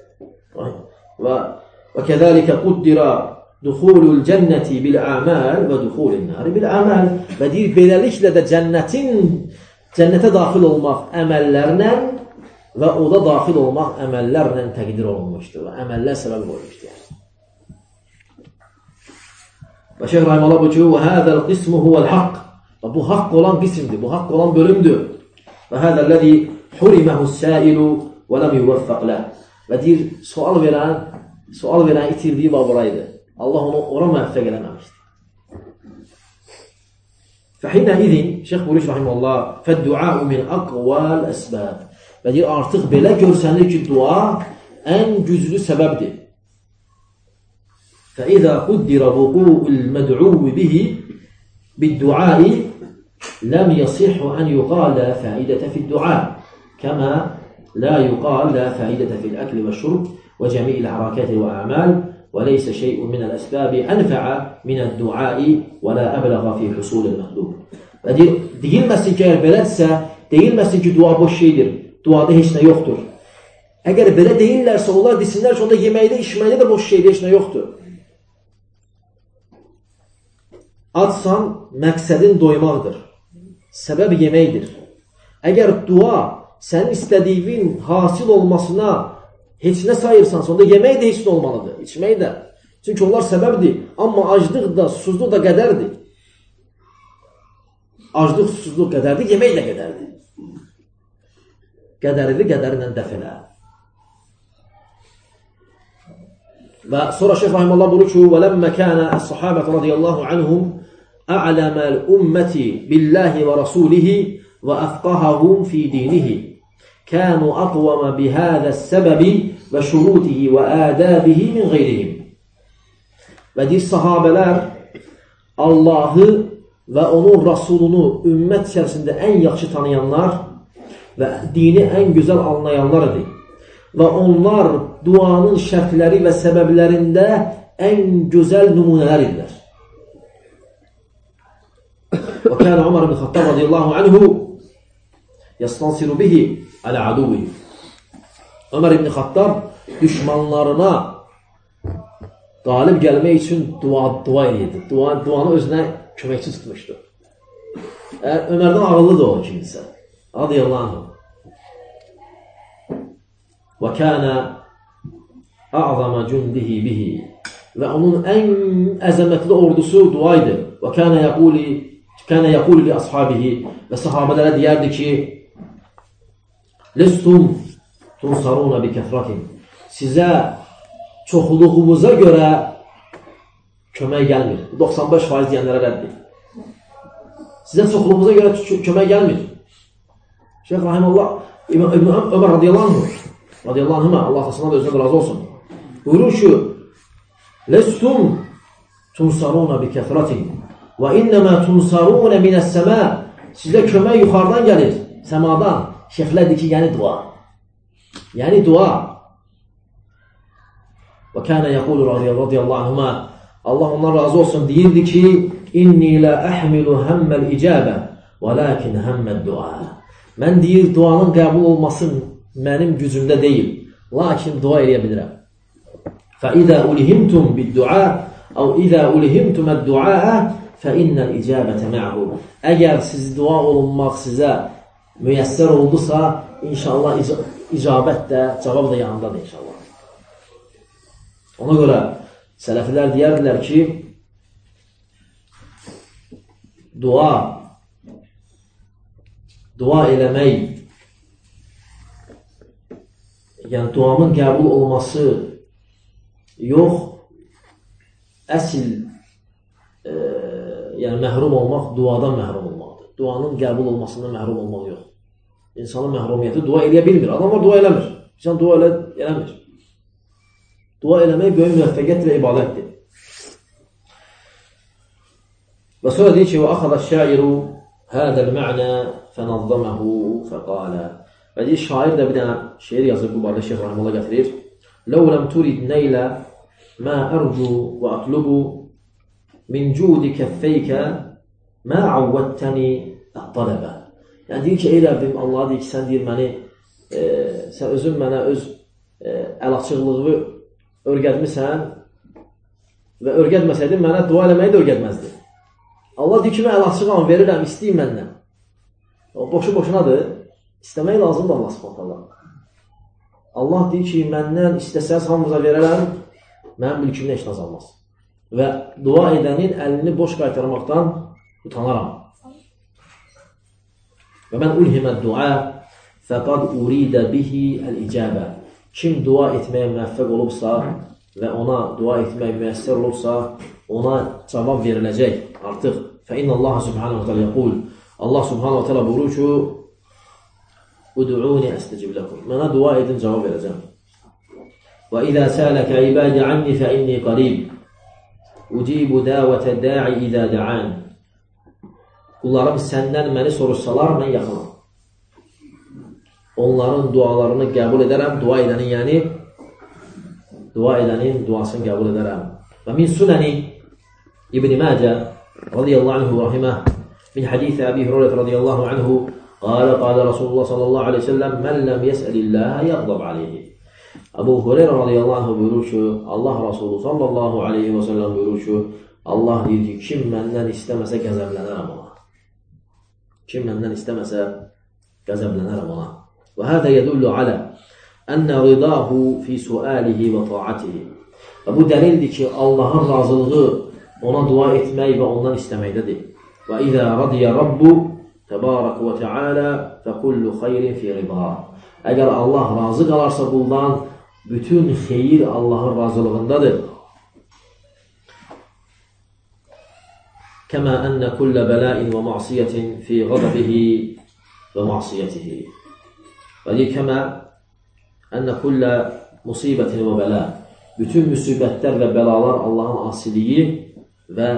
Və kəzəlikə quddirə duxulul cənnəti bil-əməl və duxulun nari bil-əməl. Və deyir, beləliklə də cənnətə daxil olmaq əməllərlə və oda daxil olmaq əməllərlə təqdir olunmuşdur və əməllər səbəb qoymuşdur. Və Şeyh Rahiməllah bu ki, وَهَذَا الْقِسْمُ هُوَ الْحَقِّ. Bu haqq olan qismdir, bu haqq olan bölümdür. Və hədəlləzi huriməhus-səilu və ləm yuvaffaq ləh. Və deyir, sual verən itirdiyi baburaydı. Allah onu ora müvəffəq eləməmişdir. Fəhinə-izin, Şeyx buyurur rahimehullah, fəd-duau min aqval əsbab. Və deyir, artıq belə görsənir ki, dua ən güclü səbəbdir. فإذا قدر وقوع المدعو به بالدعاء لم يصح أن يقال لا فائدة في الدعاء كما لا يقال لا فائدة في الأكل والشرب وجميع الحركات والأعمال وليس شيء من الأسباب أنفع من الدعاء ولا أبلغ في حصول المطلوب. Deyilməsin ki, əgər belədirsə, deyilməsin ki, dua boş şeydir, duada heç nə yoxdur. Əgər belə deyirlərsə, onlar desinlər ki, onda yeməkdə, içməkdə də boş şeydir, heç nə yoxdur. Açsan, məqsədin doymaqdır. Səbəb yeməkdir. Əgər dua sənin istədiyin hasil olmasına heç nə sayırsansa, onda yemək də heç nə olmalıdır, içmək də. Çünki onlar səbəbdir. Amma aclıq da, susuzluq da qədərdir. Aclıq, susuzluq qədərdir, yemək də qədərdir. Qədərini qədərinlə dəf elə. Və sonra Şeyx rahimehullah buyurur ki, وَلَمَّ كَانَ الصَّحَابَةُ رَضِيَ اللّٰهُ عَنْهُمْ أَعْلَمَ الْأُمَّةِ بِاللّٰهِ وَرَسُولِهِ وَأَفْقَهَهُمْ فِي دِينِهِ كَانُوا أَقْوَمَ بِهَذَا السَّبَبِ وَشُرُوطِهِ وَآدَابِهِ مِنْ غَيْرِهِمْ. Və deyir, sahabələr Allahı və onun Rasulunu ümmət içərisində ən yaxşı tanıyanlar və dini ən gözəl anlayanlardır. Və onlar duanın şərtləri və səbəblərində ən gözəl nümunələrdirlər. Və kənə Umar ibn Xattab radiyallahu anhu yastansiru bihi alə aduvi. Ömər ibn Xattab düşmanlarına qalib gəlmək üçün dua edirdi. Duanı özünə köməkçi tutmuşdu. Ömərdən ağıllıdır o kimsə. Radiyallahu anhu. Və kənə a'zama cündihi bihi. Və onun ən əzəmətli ordusu duaydı. Və kənə yəqulu li ashabihi. Və sahabələrə deyərdi ki, Lestum tunsaruna bi kəfratin. Sizə çoxluğumuza görə kömək gəlmir. 95% deyənlərə rəddir. Sizə çoxluğumuza görə kömək gəlmir. Şeyx rahimehullah Ömər radiyallahu anhuma, Allah tasına da özünə razı olsun, buyurur ki, Lestum tunsaruna bi kəfratin və innəmə tunsaruna minəs-səmə. Sizə kömək yuxarıdan gəlir, səmadan. Şeyxlər deyir ki, yəni dua. Yəni dua. Və kənə yəqulu radiyallahu anhuma, Allah ondan razı olsun, deyirdi ki, İnni lə əhmilu həmməl icabə və lakin həmməd dua. Mən deyir, duanın qəbul olması mənim gücümdə deyil, lakin dua edə bilirəm. فَإِذَا أُلِهِمْتُمْ بِالدُّعَاءِ أَوْ إِذَا أُلِهِمْتُمَ الدُّعَاءَ فَإِنَّ الْإِجَابَةَ مَعْهُ. Əgər siz dua olunmaq sizə müyəssər oldusa, inşallah icabət də, cavab da yanındadır inşallah. Ona görə sələflər deyərdilər ki, dua eləmək, yəni duanın qəbul olması yox, əsl yəni məhrum olmaq duadan məhrum olmaqdır. Duanın qəbul olmasından məhrum olmaq yox. İnsanın məhrumiyyəti dua eləyə bilmir. Adamlar dua eləmir. İnsan dua eləmir. Dua eləmək böyük müvəffəqiyyət və ibadətdir. Və sonra deyir ki, وَأَخَذَ الشَّاعِرُ هَذَا الْمَعْنَى فَنَظَّمَهُ فَقَالَ. Və deyir, şair də bir dənə şeir yazır, bu barədə Şeyx rahimehullah gətirir. لَوْ لَمْ تُرِدْ نَيْلَ مَا أَرْجُو وَأَطْلُبُ مِنْ جُودِ كَفَّيْكَ مَا عَوَّدْتَنِي الطَّلَبَ. Yəni deyir ki, ey Rəbbim, Allah deyir ki, sən deyir məni, sən özün mənə öz əl açıqlığı örgətmirsən və örgətməsəydin mənə dua eləməyi də örgətməzdi. Allah deyir ki, mən əl açığam, verirəm, istəyim məndən. O boşu-boşunadır. İstəmək lazımdır Allah subhanallah. Allah deyir ki, məndən istəsəz hamımıza verərəm, mənim mülkümdə heç azalmaz. Və dua edənin əlini boş qaytarmaqdan utanaram. Və mən ulhimə dua fəqad uridə bihi əl-icabə. Kim dua etməyə müvəffəq olubsa və ona dua etmək müəssər olubsa, ona cavab veriləcək artıq. فإن الله سبحانه وتعالى يقول Allah subhanahu wa ta'ala buyurur ki Udu'uni estecib lakum. Mənə dua edin, cavab verəcəm. Və izə sələkə ibadi anni fə inni qarib. Ucibu dəvətə da'i izə da'an. Qullarım səndən məni soruşsalar, mən yaxınam. Onların dualarını qəbul edərəm. Dua edənin duasını qəbul edərəm. Və min sunəni İbn Məcə radiyallahu anhu rahimə min hədisi Əbi Hüreyra radiyallahu anhu قال رسول الله صلى الله عليه وسلم من لم يسأل الله يغضب عليه. Əbu Hüreyra radiyallahu anh buyurur ki, Allah Resulü sallallahu aleyhi və səlləm buyurur ki, Allah deyir ki, kim məndən istəməsə qəzəblənərəm ona. Kim məndən istəməsə qəzəblənərəm ona. Və hədə yədullu alə ənə ridahu fi sualihi və taatihi. Və bu dəlildir ki, Allahın razılığı ona dua etmək və ondan istəməkdədir. Və izə radiyə Rabbu Təbarək və Teala fəkullu xeyrin fi ridah. Əgər Allah razı qalarsa bundan, bütün xeyir Allahın razılığındadır. Kəmə ənə kullə bələin və məsiyyətin fi qadabihi və məsiyyətihi. Və deyir, kəmə ənə kullə musibətin və bələ. Bütün müsibətlər və bəlalar Allahın asiliyi və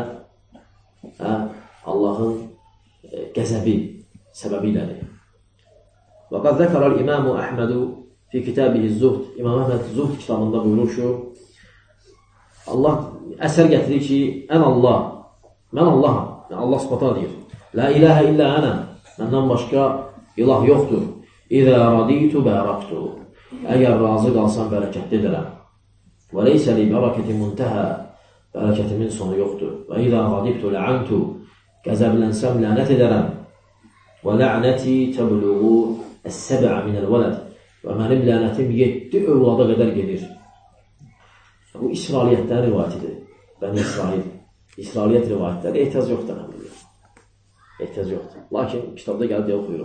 Allahın qəzəbi səbəbiylədir. Və qad zəkərəl İmam Əhmədu fi kitabihi Zuhd. İmam Əhməd Zuhd kitabında buyurur ki, Allah əsər gətirir ki, mən Allaham, Allah sıfata deyir. La ilahə illə ənə, məndən başqa ilah yoxdur. İzə raditu bəraktu, əgər razı qalsam bərəkətli edərəm. Və leysə li bərəkəti müntəhə, bərəkətimin sonu yoxdur. Və izə radibtu lə'antu, qəzəblənsəm lənət edərəm. Və lənəti təbluğu əs-səbə minəl vələd. Və mənim lənətim 7 övlada qədər gedir. Bu İsrailiyyətlərin rivayətidir. Bəni İsrail. İsrailiyyət rivayətləri ehtiyac yoxdur. Ehtiyac yoxdur. Lakin kitabda gəlib deyə oxuyuruq.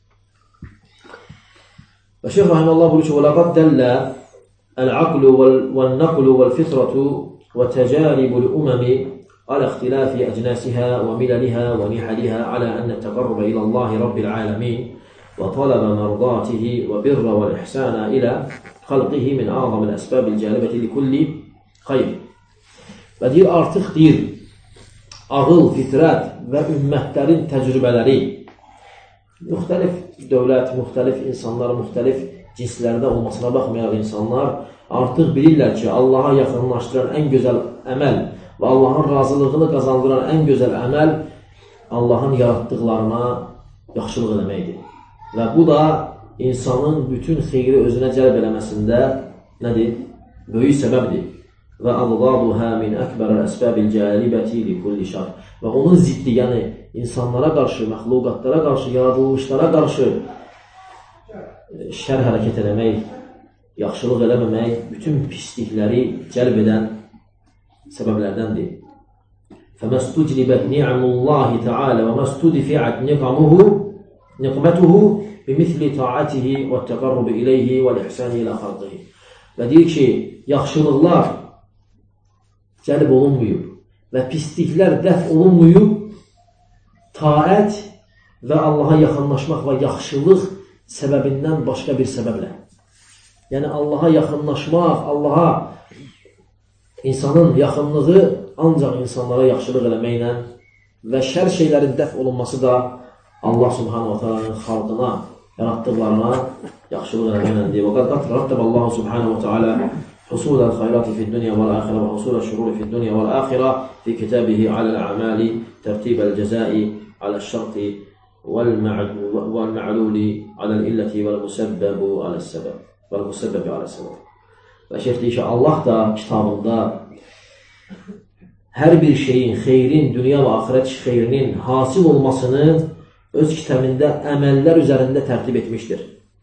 Və Şeyh Rahiməllah buyurur ki, وَلَقَدْ دَلَّ الْعَقْلُ وَالنَّقْلُ وَالْفِطْرَةُ وَتَجَارِبُ الْأُمَمِ على اختلاف أجناسها ومللها ونحلها على أن التقرب إلى الله رب العالمين وطلب مرضاته وبر والإحسان إلى خلقه من أعظم الأسباب الجالبة لكل خير. Və deyir, artıq deyir, ağıl, fitrət və ümmətlərin təcrübələri, müxtəlif dövlət, müxtəlif insanlar, müxtəlif cinslərdə olmasına baxmayaq insanlar artıq bilirlər ki, Allaha yaxınlaşdıran ən gözəl əməl və Allahın razılığını qazandıran ən gözəl əməl Allahın yaratdıqlarına yaxşılıq eləməkdir. Və bu da insanın bütün xeyri özünə cəlb eləməsində nədir? Böyük səbəbdir. Və əvladuhə min əkbərəl əsbəbil cəlibəti li kulli şər. Və onun ziddi, yəni insanlara qarşı, məxluqatlara qarşı, yaradılmışlara qarşı şər hərəkət eləmək, yaxşılıq eləməmək, bütün pislikləri cəlb edən səbəblərdəndir. فَمَسْتُجْلِبَتْ نِعْمُ اللّٰهِ تَعَالَى وَمَسْتُدِفِعَتْ نِقْمَتُهُ بِمِثْلِ طَاعَتِهِ وَالتَّقَرُّبِ إِلَيْهِ وَالْإِحْسَانِ إِلَى خَلْقِهِ. Və deyir ki, yaxşılıqlar cəlb olunmuyub və pisliklər dəf olunmuyub taət və Allaha yaxınlaşmaq və yaxşılıq səbəbindən başqa bir səbəblə. Yəni Allaha yaxınlaşmaq, Allaha İnsanın yaxınlığı ancaq insanlara yaxşılıq eləməklə və şər şeylərin dəf olunması da Allah subhanahu wa ta'ala'nın xalqına, yaratdıqlarına yaxşılıq eləməklədir. Və qad qatrattab Allah subhanahu wa ta'ala husulal xayrati fid dunya vel axirə və husulal şururi fid dunya vel axirə fi kitabihi aləl a'mali tərtibel cəzai aləl şərti vel ma'luli aləl illəti vel musəbbəbu aləl səbəb. Və şeyh deyir ki, Allah da kitabında hər bir şeyin, xeyrin, dünya və axirət xeyrinin hasil olmasını öz kitabında əməllər üzərində tərtib etmişdir.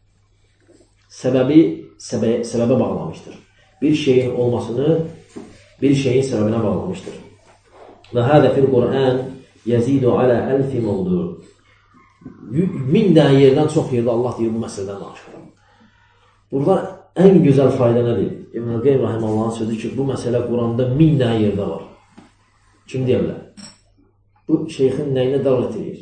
Səbəbə bağlamışdır. Bir şeyin olmasını bir şeyin səbəbinə bağlamışdır. Və hədə fil Qur'an yəzidu alə əlfi mavdu. 1000 dənə yerdən çox yerdə Allah deyir bu məsələdən danışır. Burada ən gözəl fayda nədir? İbn-i Qayyim Rahimahullahın sözü ki, bu məsələ Quranda 1000 dənə yerdə var. Kim deyə bilər? Bu şeyxin nəyinə dəlalət edir?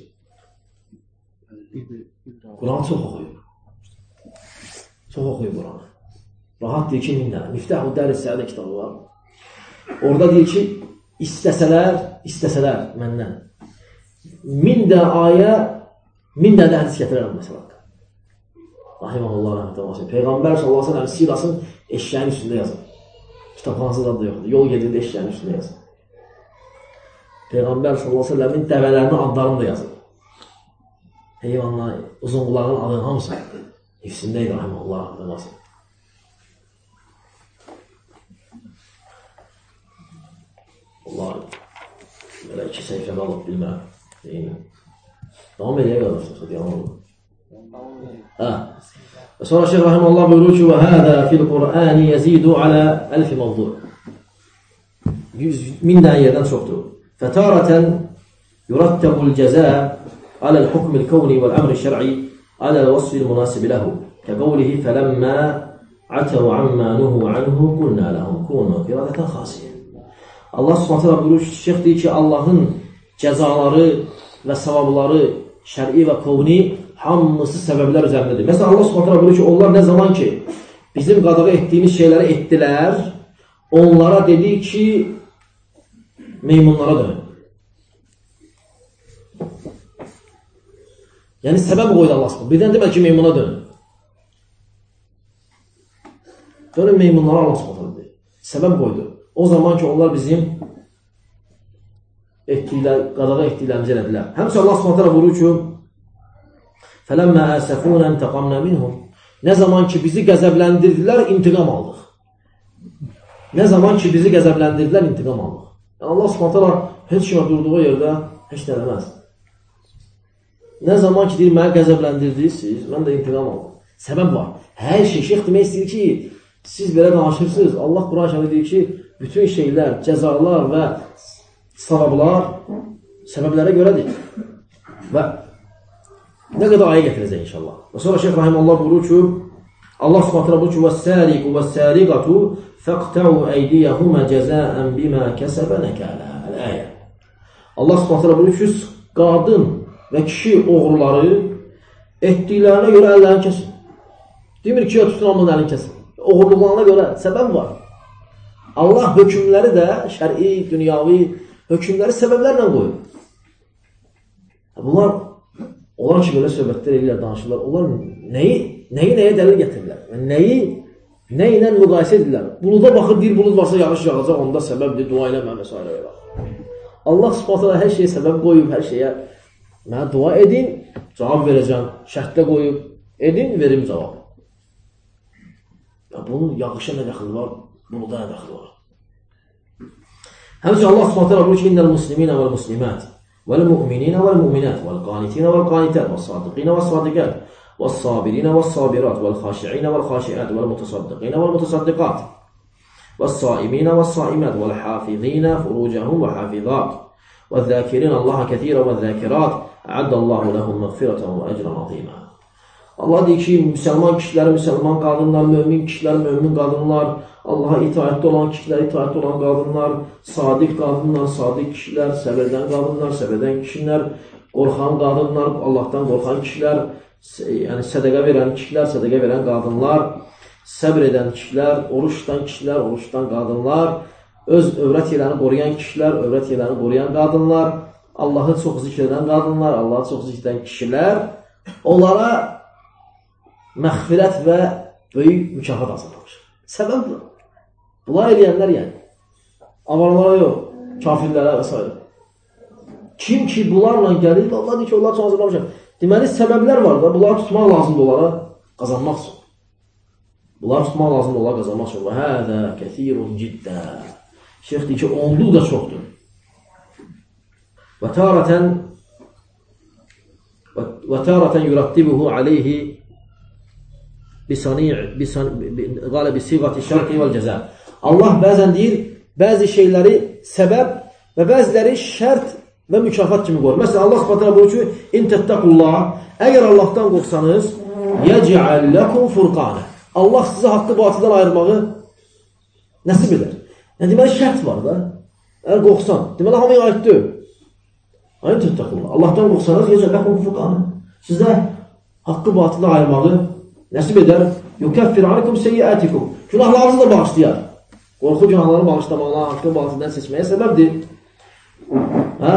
Quranı çox oxuyur. Çox oxuyur Quranı. Rahat deyir ki, 1000 dənə. Miftah-ı Dəris Səadə kitabı var. Orada deyir ki, istəsələr məndən 1000 dənə ayə, 1000 dənə hədis gətirərəm məsələ. Rahiməhullah rəhmətə olsun. Peyğəmbər sallallahu əleyhi və səlləm sirasını eşyəyin üstündə yazır. Kitabxanası da yoxdur. Yol gedirdi eşyəyin üstündə yazır. Peyğəmbər sallallahu əleyhi və səlləmin dəvələrinin adlarını da yazır. Heyvanlar, uzun qulağın adının hamısı hifsindəydi rahiməhullah rəhmətə olsun. Allah belə 2 səhifəni alıb bilmərəm. Davam eləyə qalırsınız, devam olun. Sonra Şeyh Rahimullah buyurur ki, وَهَذَا فِي الْقُرْآنِ يَزِيدُ عَلَى 1000 موضوع. 1000 dənə yerdən çoxdur. فَتَارَةً يُرَتَّبُ الْجَزَاء على الحكم الكوني والأمر الشرعي على الوصف المناسب له كقوله فلما عتوا عما نهوا عنه قلنا لهم كونوا قردة خاسئين. Allah Subhanahu buyurur ki, şeyx deyir ki, Allahın cəzaları və savabları şər'i və kovni hamısı səbəblər üzərindədir. Məsələn, Allah Subhanahu buyurur ki, onlar nə zaman ki bizim qadağa etdiyimiz şeyləri etdilər, onlara dedi ki, meymunlara dönün. Yəni, səbəb qoydu Allah Subhanahu. Birdən demək ki, meymuna dönün. Dönün meymunlara Allah Subhanahu deyir. Səbəb qoydu. O zaman ki, onlar bizim qadağa etdiklərimizi elədilər. Həmçə Allah Subhanahu buyurur ki, فَلَمَّا أَسَفُونَ اَنْتَقَمْنَا مِنْهُمْ. Nə zaman ki, bizi qəzəbləndirdilər, intiqam aldıq. Nə zaman ki, bizi qəzəbləndirdilər, intiqam aldıq. Yəni, Allah Subhanahu heç kimə durduğu yerdə heç nə eləməz. Nə zaman ki, deyir, mənə qəzəbləndirdirsiniz, mən də intiqam aldım. Səbəb var. Hər şey, şeyx demək istəyir ki, siz belə danışırsınız. Allah Quran-ı deyir ki, bütün şeylər, cəzalar və savablar səbəblərə görədir. Və nə qədər ayə gətirəcək inşallah. Və sonra Şeyx Rahimullah buyurur ki, Allah Subhanahu buyurur ki, وَالسَّارِقُ وَالسَّارِقَةُ فَاقْتَعُوا أَيْدِيَهُمَا جَزَاءً بِمَا كَسَبَ نَكَالًا. Əl-əyə. Allah Subhanahu buyurur ki, qadın və kişi oğruları etdiklərinə görə əllərini kəsin. Demir ki, tutun almanın əlini kəsin. Oğurluqlarına görə səbəb var. Allah hökümləri də şər'i, dünyavi hökümləri səbəblərlə qoyur. Bunlar, onlar ki, belə söhbətlər edirlər, danışırlar. Onlar nəyə dəlil gətirirlər? Nə ilə müqayisə edirlər? Buluda baxır, deyir, bulud varsa yağış yağacaq, onda səbəbdir, dua eləmə, və s. Allah Subhanahu hər şeyə səbəb qoyub, hər şeyə mənə dua edin, cavab verəcəm, şərtdə qoyub, edin, verim cavab. Bunun yağışa nə dəxili var, buluda nə dəxili var. Həmçə Allah Subhanahu buyurur ki, İnnəl musliminə vəl-muslimat vəl-mu'mininə vəl-mu'minat vəl-qanitinə vəl-qanitat vəl-sadiqinə vəl-sadiqat vəl-sabirinə vəl-sabirat vəl-xaşi'inə vəl-xaşi'at vəl-mutassaddiqinə vəl-mutassaddiqat vəl-saiminə vəl-saimat vəl-hafizina furucahum vəl-hafizat vəl-zâkirina Allaha kəthira vəl-zâkirat a'addallahu lahum məğfiratan və əcran azîmə. Allah deyir ki, müsəlman kişilər, müsəlman qadınlar, mömin kişilər, mömin qadınlar, Allaha itaətli olan kişilər, itaətli olan qadınlar, sadiq qadınlar, sadiq kişilər, səbirdən qadınlar, səbirdən kişilər, qorxan qadınlar, Allahdan qorxan kişilər, yəni sədəqə verən kişilər, sədəqə verən qadınlar, səbr edən kişilər, oruç tutan kişilər, oruç tutan qadınlar, öz övrət yerlərini qoruyan kişilər, övrət yerlərini qoruyan qadınlar, Allahı çox zikr edən qadınlar, Allahı çox zikr edən kişilər, onlara məğfirət və böyük mükafat hazırlamış. Səbəb bu. Bunlar eləyənlər yəni. Avaralara yox, kafirlərə və s. Kim ki bunlarla gəlir, Allah deyir ki, onlar üçün hazırlamışlar. Deməli, səbəblər var da, bunları tutmaq lazımdır onlara qazanmaq üçün. Bunları tutmaq lazımdır onlara qazanmaq üçün. Və hədə kəthirun ciddə. Şeyx deyir ki, olduğu da çoxdur. Və tarətən yurattibuhu aleyhi Allah bəzən deyir, bəzi şeyləri səbəb və bəziləri şərt və mükafat kimi qoyur. Məsələn, Allah Subhanahu buyurur ki, "İn tettaqullah", əgər Allahdan qorxsanız, "Yec'al lakum furqana". Allah sizə haqqı batildən ayırmağı nəsib edər. Yəni deməli şərt var da. Əgər qorxsan, deməli hamıya aiddir. "İn tettaqullah". Allahdan qorxsanız, "Yec'al lakum furqana". Sizə haqqı batildən ayırmağı nəsib edər. "Yukaffir ankum seyyiatikum". Günahlarınızı da bağışlayar. Qorxu günahları bağışlamaqla haqqı batildən seçməyə səbəbdir. Hə?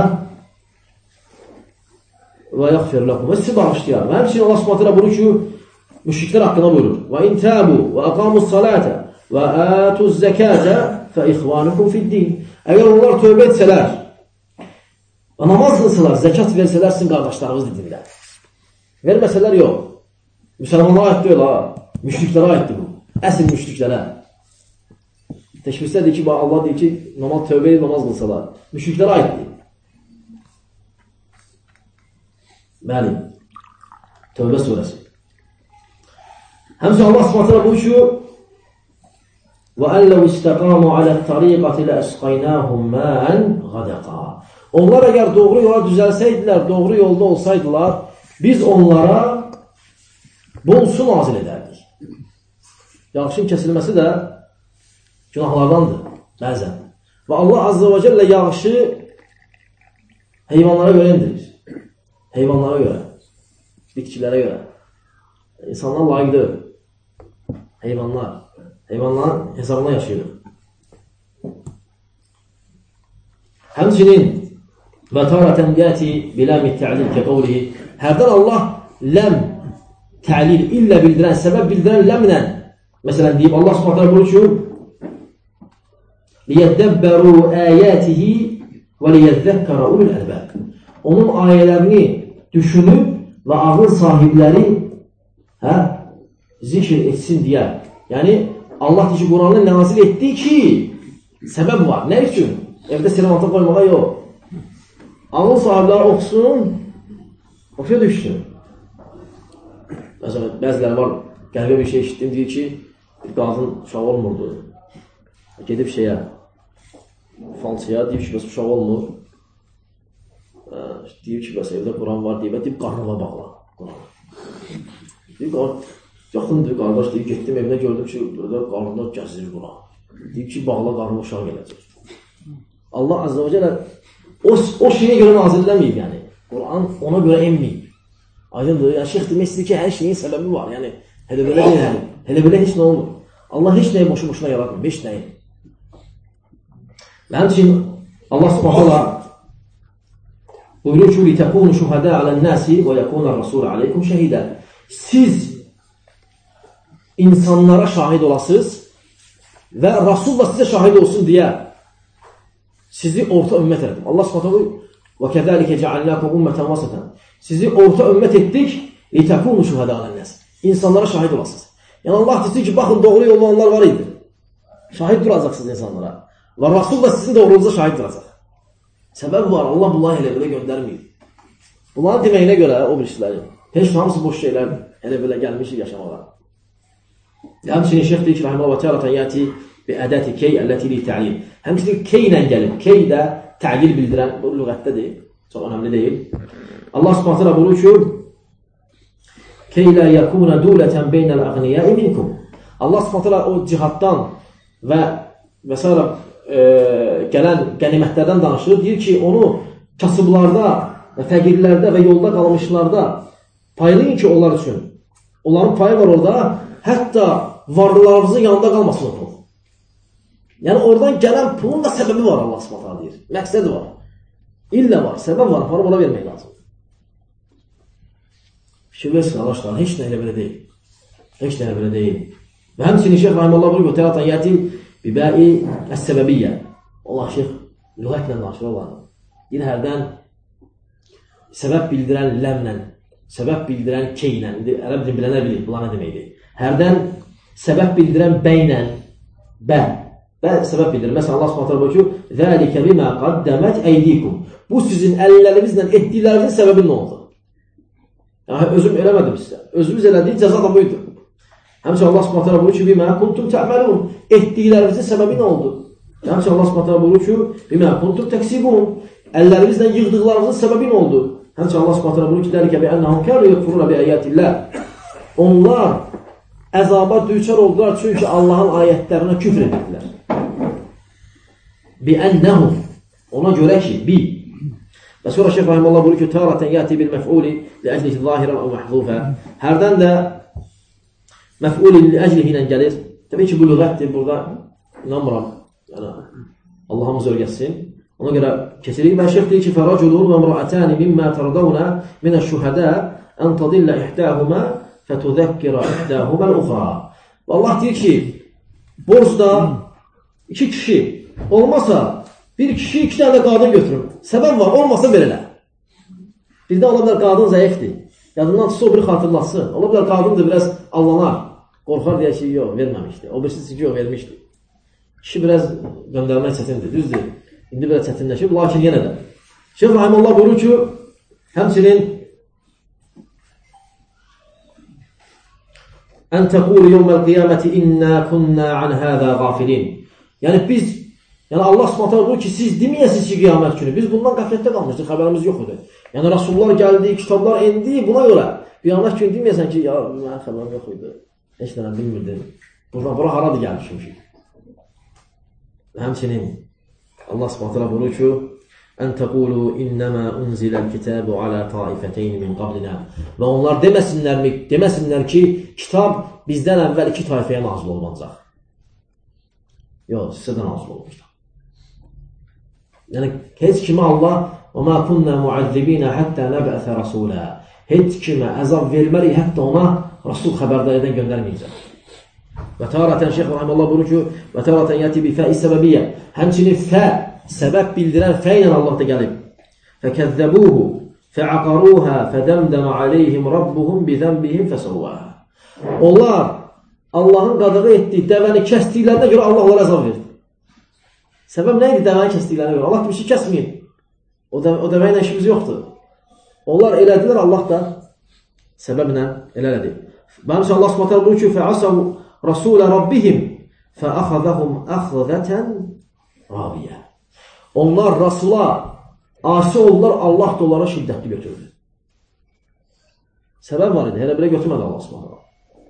Və yaghfir lakum. Sizi bağışlayar. Və həmçinin Allah Subhanahu taala buyurur ki, müşriklər haqqında buyurur: "Və in tabu və aqamus-salata və atuz-zakata fa ikhwanukum fid-din." Əgər onlar tövbə etsələr və namaz qılsalar, zəkat versələr, sizin qardaşlarınızdır dində. Verməsələr yox. Müsəlmanlara aid deyil ha. Müşriklərə aiddir bu. Əsl müşriklərə. Təşbihdə deyir ki, Allah deyir ki, normal tövbə edib namaz qılsalar. Müşriklərə aiddir. Bəli. Tövbə surəsi. Həmçinin Allah Subhanahu buyurur ki: "Və əlləv istəqamu alə't-tariqati la'asqaynahum ma'an ghadaqa." Onlar əgər doğru yola düzəlsəydilər, doğru yolda olsaydılar, biz onlara bol su nazil edərdik. Yağışın kəsilməsi də günahlardandır bəzən. Və Allah Azze və Cəllə yağışı heyvanlara görə indirir. Heyvanlara görə, bitkilərə görə. İnsanlar layiqdir. Heyvanlar hesabına yaşayır. Həmçinin və tarətən yəti biləmi tə'lil kəqovlihi. Hərdən Allah ləm tə'lil illə bildirən, səbəb bildirən ləmlə. Məsələn, deyib Allah Subhanahu buyurur ki, "Liyəddəbbəru əyətihi və liyyəzzəkkərə ulul əlbəb." Onun ayələrini düşünüb və ağıl sahibləri zikr etsin deyə. Yəni, Allah deyir ki, Quranı nazil etdi ki, səbəb var. Nə üçün? Evdə sinemata qoymağa yox. Ağıl sahibləri oxusun, oxuya düşsün. Məsələn, bəziləri var, qəlbə bir şey eşitdim, deyir ki, bir qadın uşaq olmurdu. Gedib falçıya, deyib ki, bəs uşaq olmur. Deyib ki, bəs evdə Quran var, deyib qarnına bağla Quranı. Deyib, yaxındır qardaş, deyib, getdim evinə gördüm ki, qarnına gəzir Quran. Deyib ki, bağla qarnına uşaq gələcək. Allah Azze və Cəllə o şeyə görə nazil eləməyib, yəni. Quran ona görə emməyib. Aydındır, yəni şeyx demək istəyir ki, hər şeyin səbəbi var, yəni. Hələ belə deyil, hələ belə heç nə olmur. Allah heç nəyi boşu-boşuna yaratmır, heç nəyi. Və həmçinin Allah Subhanahu buyurur ki, "Litəkunu şuhada alən-nasi və yekuna rasul aleykum şəhidə." Siz insanlara şahid olasınız və Rasul da sizə şahid olsun deyə sizi orta ümmət etdim. Allah Subhanahu buyurur: "Və kəzəlikə cəalnakum ummeten vasatan." Sizi orta ümmət etdik, "Litəkunu şuhada alən-nas." İnsanlara şahid olasınız. Yəni Allah deyir ki, baxın doğru yolda onlar var idi. Şahid duracaqsınız insanlara. Və Rasul da sizin doğruluğunuza şahid duracaq. Səbəb var, Allah bunları elə belə göndərməyib. Bunların deməyinə görə o birisiləri, heç hamısı boş şeylər elə belə gəlmişik yaşamağa. Həmçinin şeyx deyir ki, rahiməhullah və təala yəti bi ədəti key əlləti li ta'lil. Həmçinin key ilə gəlib. Key də ta'lil bildirən bu lüğətdədir. Çox önəmli deyil. Allah Subhanahu taala buyurur ki: "Key la yakuna dulatan beynel agniya'i minkum." Allah Subhanahu taala o cihaddan və məsələ gələn qənimətlərdən danışır. Deyir ki, onu kasıblarda və fəqirlərdə və yolda qalmışlarda paylayın ki, onlar üçün. Onların payı var orada. Hətta varlılarınızın yanında qalmasın o pul. Yəni, oradan gələn pulun da səbəbi var Allah Subhanahu deyir. Məqsədi var. İllə var, səbəb var. Aparıb ona vermək lazım. Fikir versin, arkadaşlar. Heç nə elə belə deyil. Heç nə elə belə deyil. Və həmçinin Şeyx Rahimullah buyuruyor, "Təlatan yəti bibəi əs-səbəbiyyə." Allah Şeyx lüğətlə danışır Allah'ın. Deyir, hərdən səbəb bildirən ləmlə, səbəb bildirən keylə, ərəb dilini bilənlər bilir, bunlar nə deməkdir? Hərdən səbəb bildirən bəylə, səbəb bildirir. Məsələn, Allah Subhanahu buyuruyor ki, "Zəlikə bimə qaddəmət əydikum." Bu sizin əllərinizlə etdiklərinizin səbəbi nə oldu? Yəni, özüm eləmədim sizə. Özümüz elədiyi cəza da buydu. Həmçinin Allah Subhanahu buyuruyor ki, "Bimə kuntum tə'məlun." Etdiklərinizin səbəbi nə oldu? Həmçinin Allah Subhanahu buyuruyor ki, "Bimə kuntum təksibun." əllərimizlə yığdıqlarımızın səbəbi nə oldu? Həmçə Allah Subhanahu buyurur ki, "Dəlikə bi ennəhum kanu yekfuruna bi ayatillah." Onlar əzaba düçar oldular çünki Allahın ayətlərinə küfr etdilər. Bi ennəhum, ona görə ki, bi. Və sonra Şeyx Rahimullah buyurur ki, "Taratan yati bil mef'uli li eclihi zahiran aw mahzufa." Hərdən də mef'uli li eclihi ilə gəlir. Təbii ki, bu lüğətdir, burada inanmıram. Yəni Allahımız öyrətsin. Ona görə keçirik. Və şeyx deyir ki, "Fəraculun və imra'atani mimma tardawna min ash-shuhada an tadilla ihdahuma fetudhakkira ihdahuma al-ukhra." Allah deyir ki, borcda iki kişi olmasa, bir kişi iki tane qadın götürür. Səbəb var, olmasa belələr. Birdə ola bilər qadın zəifdir. Yadından tutsa o biri xatırlatsın. Ola bilər qadındır, biraz allanar. Qorxar deyə ki, yox, verməmişdi. O birisi ki, yox, vermişdi. Kişi biraz göndərmək çətindir, düzdür. İndi biraz çətinləşib, lakin yenə də. Şeyx Rahimullah buyurur ki, həmçinin "Ən təqulu yevməl qiyaməti inna kunna an hada gafilin." Yəni biz, yəni Allah Subhanahu buyurur ki, siz deməyəsiniz ki, qiyamət günü biz bundan qəflətdə qalmışdıq, xəbərimiz yox idi. Yəni Rasullar gəldi, kitablar endi, buna görə qiyamət günü deməyəsən ki, ya mənim xəbərim yox idi. Heç nədən bilmirdim. Bura haradır gəlmişim ki? Həmçinin Allah Subhanahu buyurur ki, "Ən təqulu innəmə unziləl kitabu alə taifəteyn min qablina." Və onlar deməsinlər ki, kitab bizdən əvvəl iki tayfəyə nazil olunacaq. Yox, sizədən nazil olunacaq. Yəni heç kimə Allah "Və mə kunnə muəzzibinə həttə nəb'əsə rasulə." Heç kimə əzab vermərik, hətta ona Rasul xəbərdar edən göndərməyəcək. Və taratan Şeyx Rahimullah buyurur ki, "Və taratan yati bi fə'i səbəbiyyə." Həmçinin fə, səbəb bildirən fə ilə Allah da gəlib. "Fəkəzzəbuhu fəaqaruha fədəmdəmə aleyhim rabbuhum bi zənbihim fəsəvvəha." Onlar Allahın qadağı etdiyi dəvəni kəsdiklərinə görə Allah onlara əzab verdi. Səbəb nə idi dəvəni kəsdiklərinə görə? Allah bir şey kəsməyin. O dəvə ilə işimiz yoxdur. Onlar elədilər, Allah da səbəblə elədi. Və həmçə Allah Subhanahu buyurur ki, "Fəasav rasulə rabbihim fəəxəzəhum əxzətən rabiyyə." Onlar Rasula asi oldular, Allah da onlara şiddətli götürdü. Səbəb var idi, elə belə götürmədi Allah Subhanahu.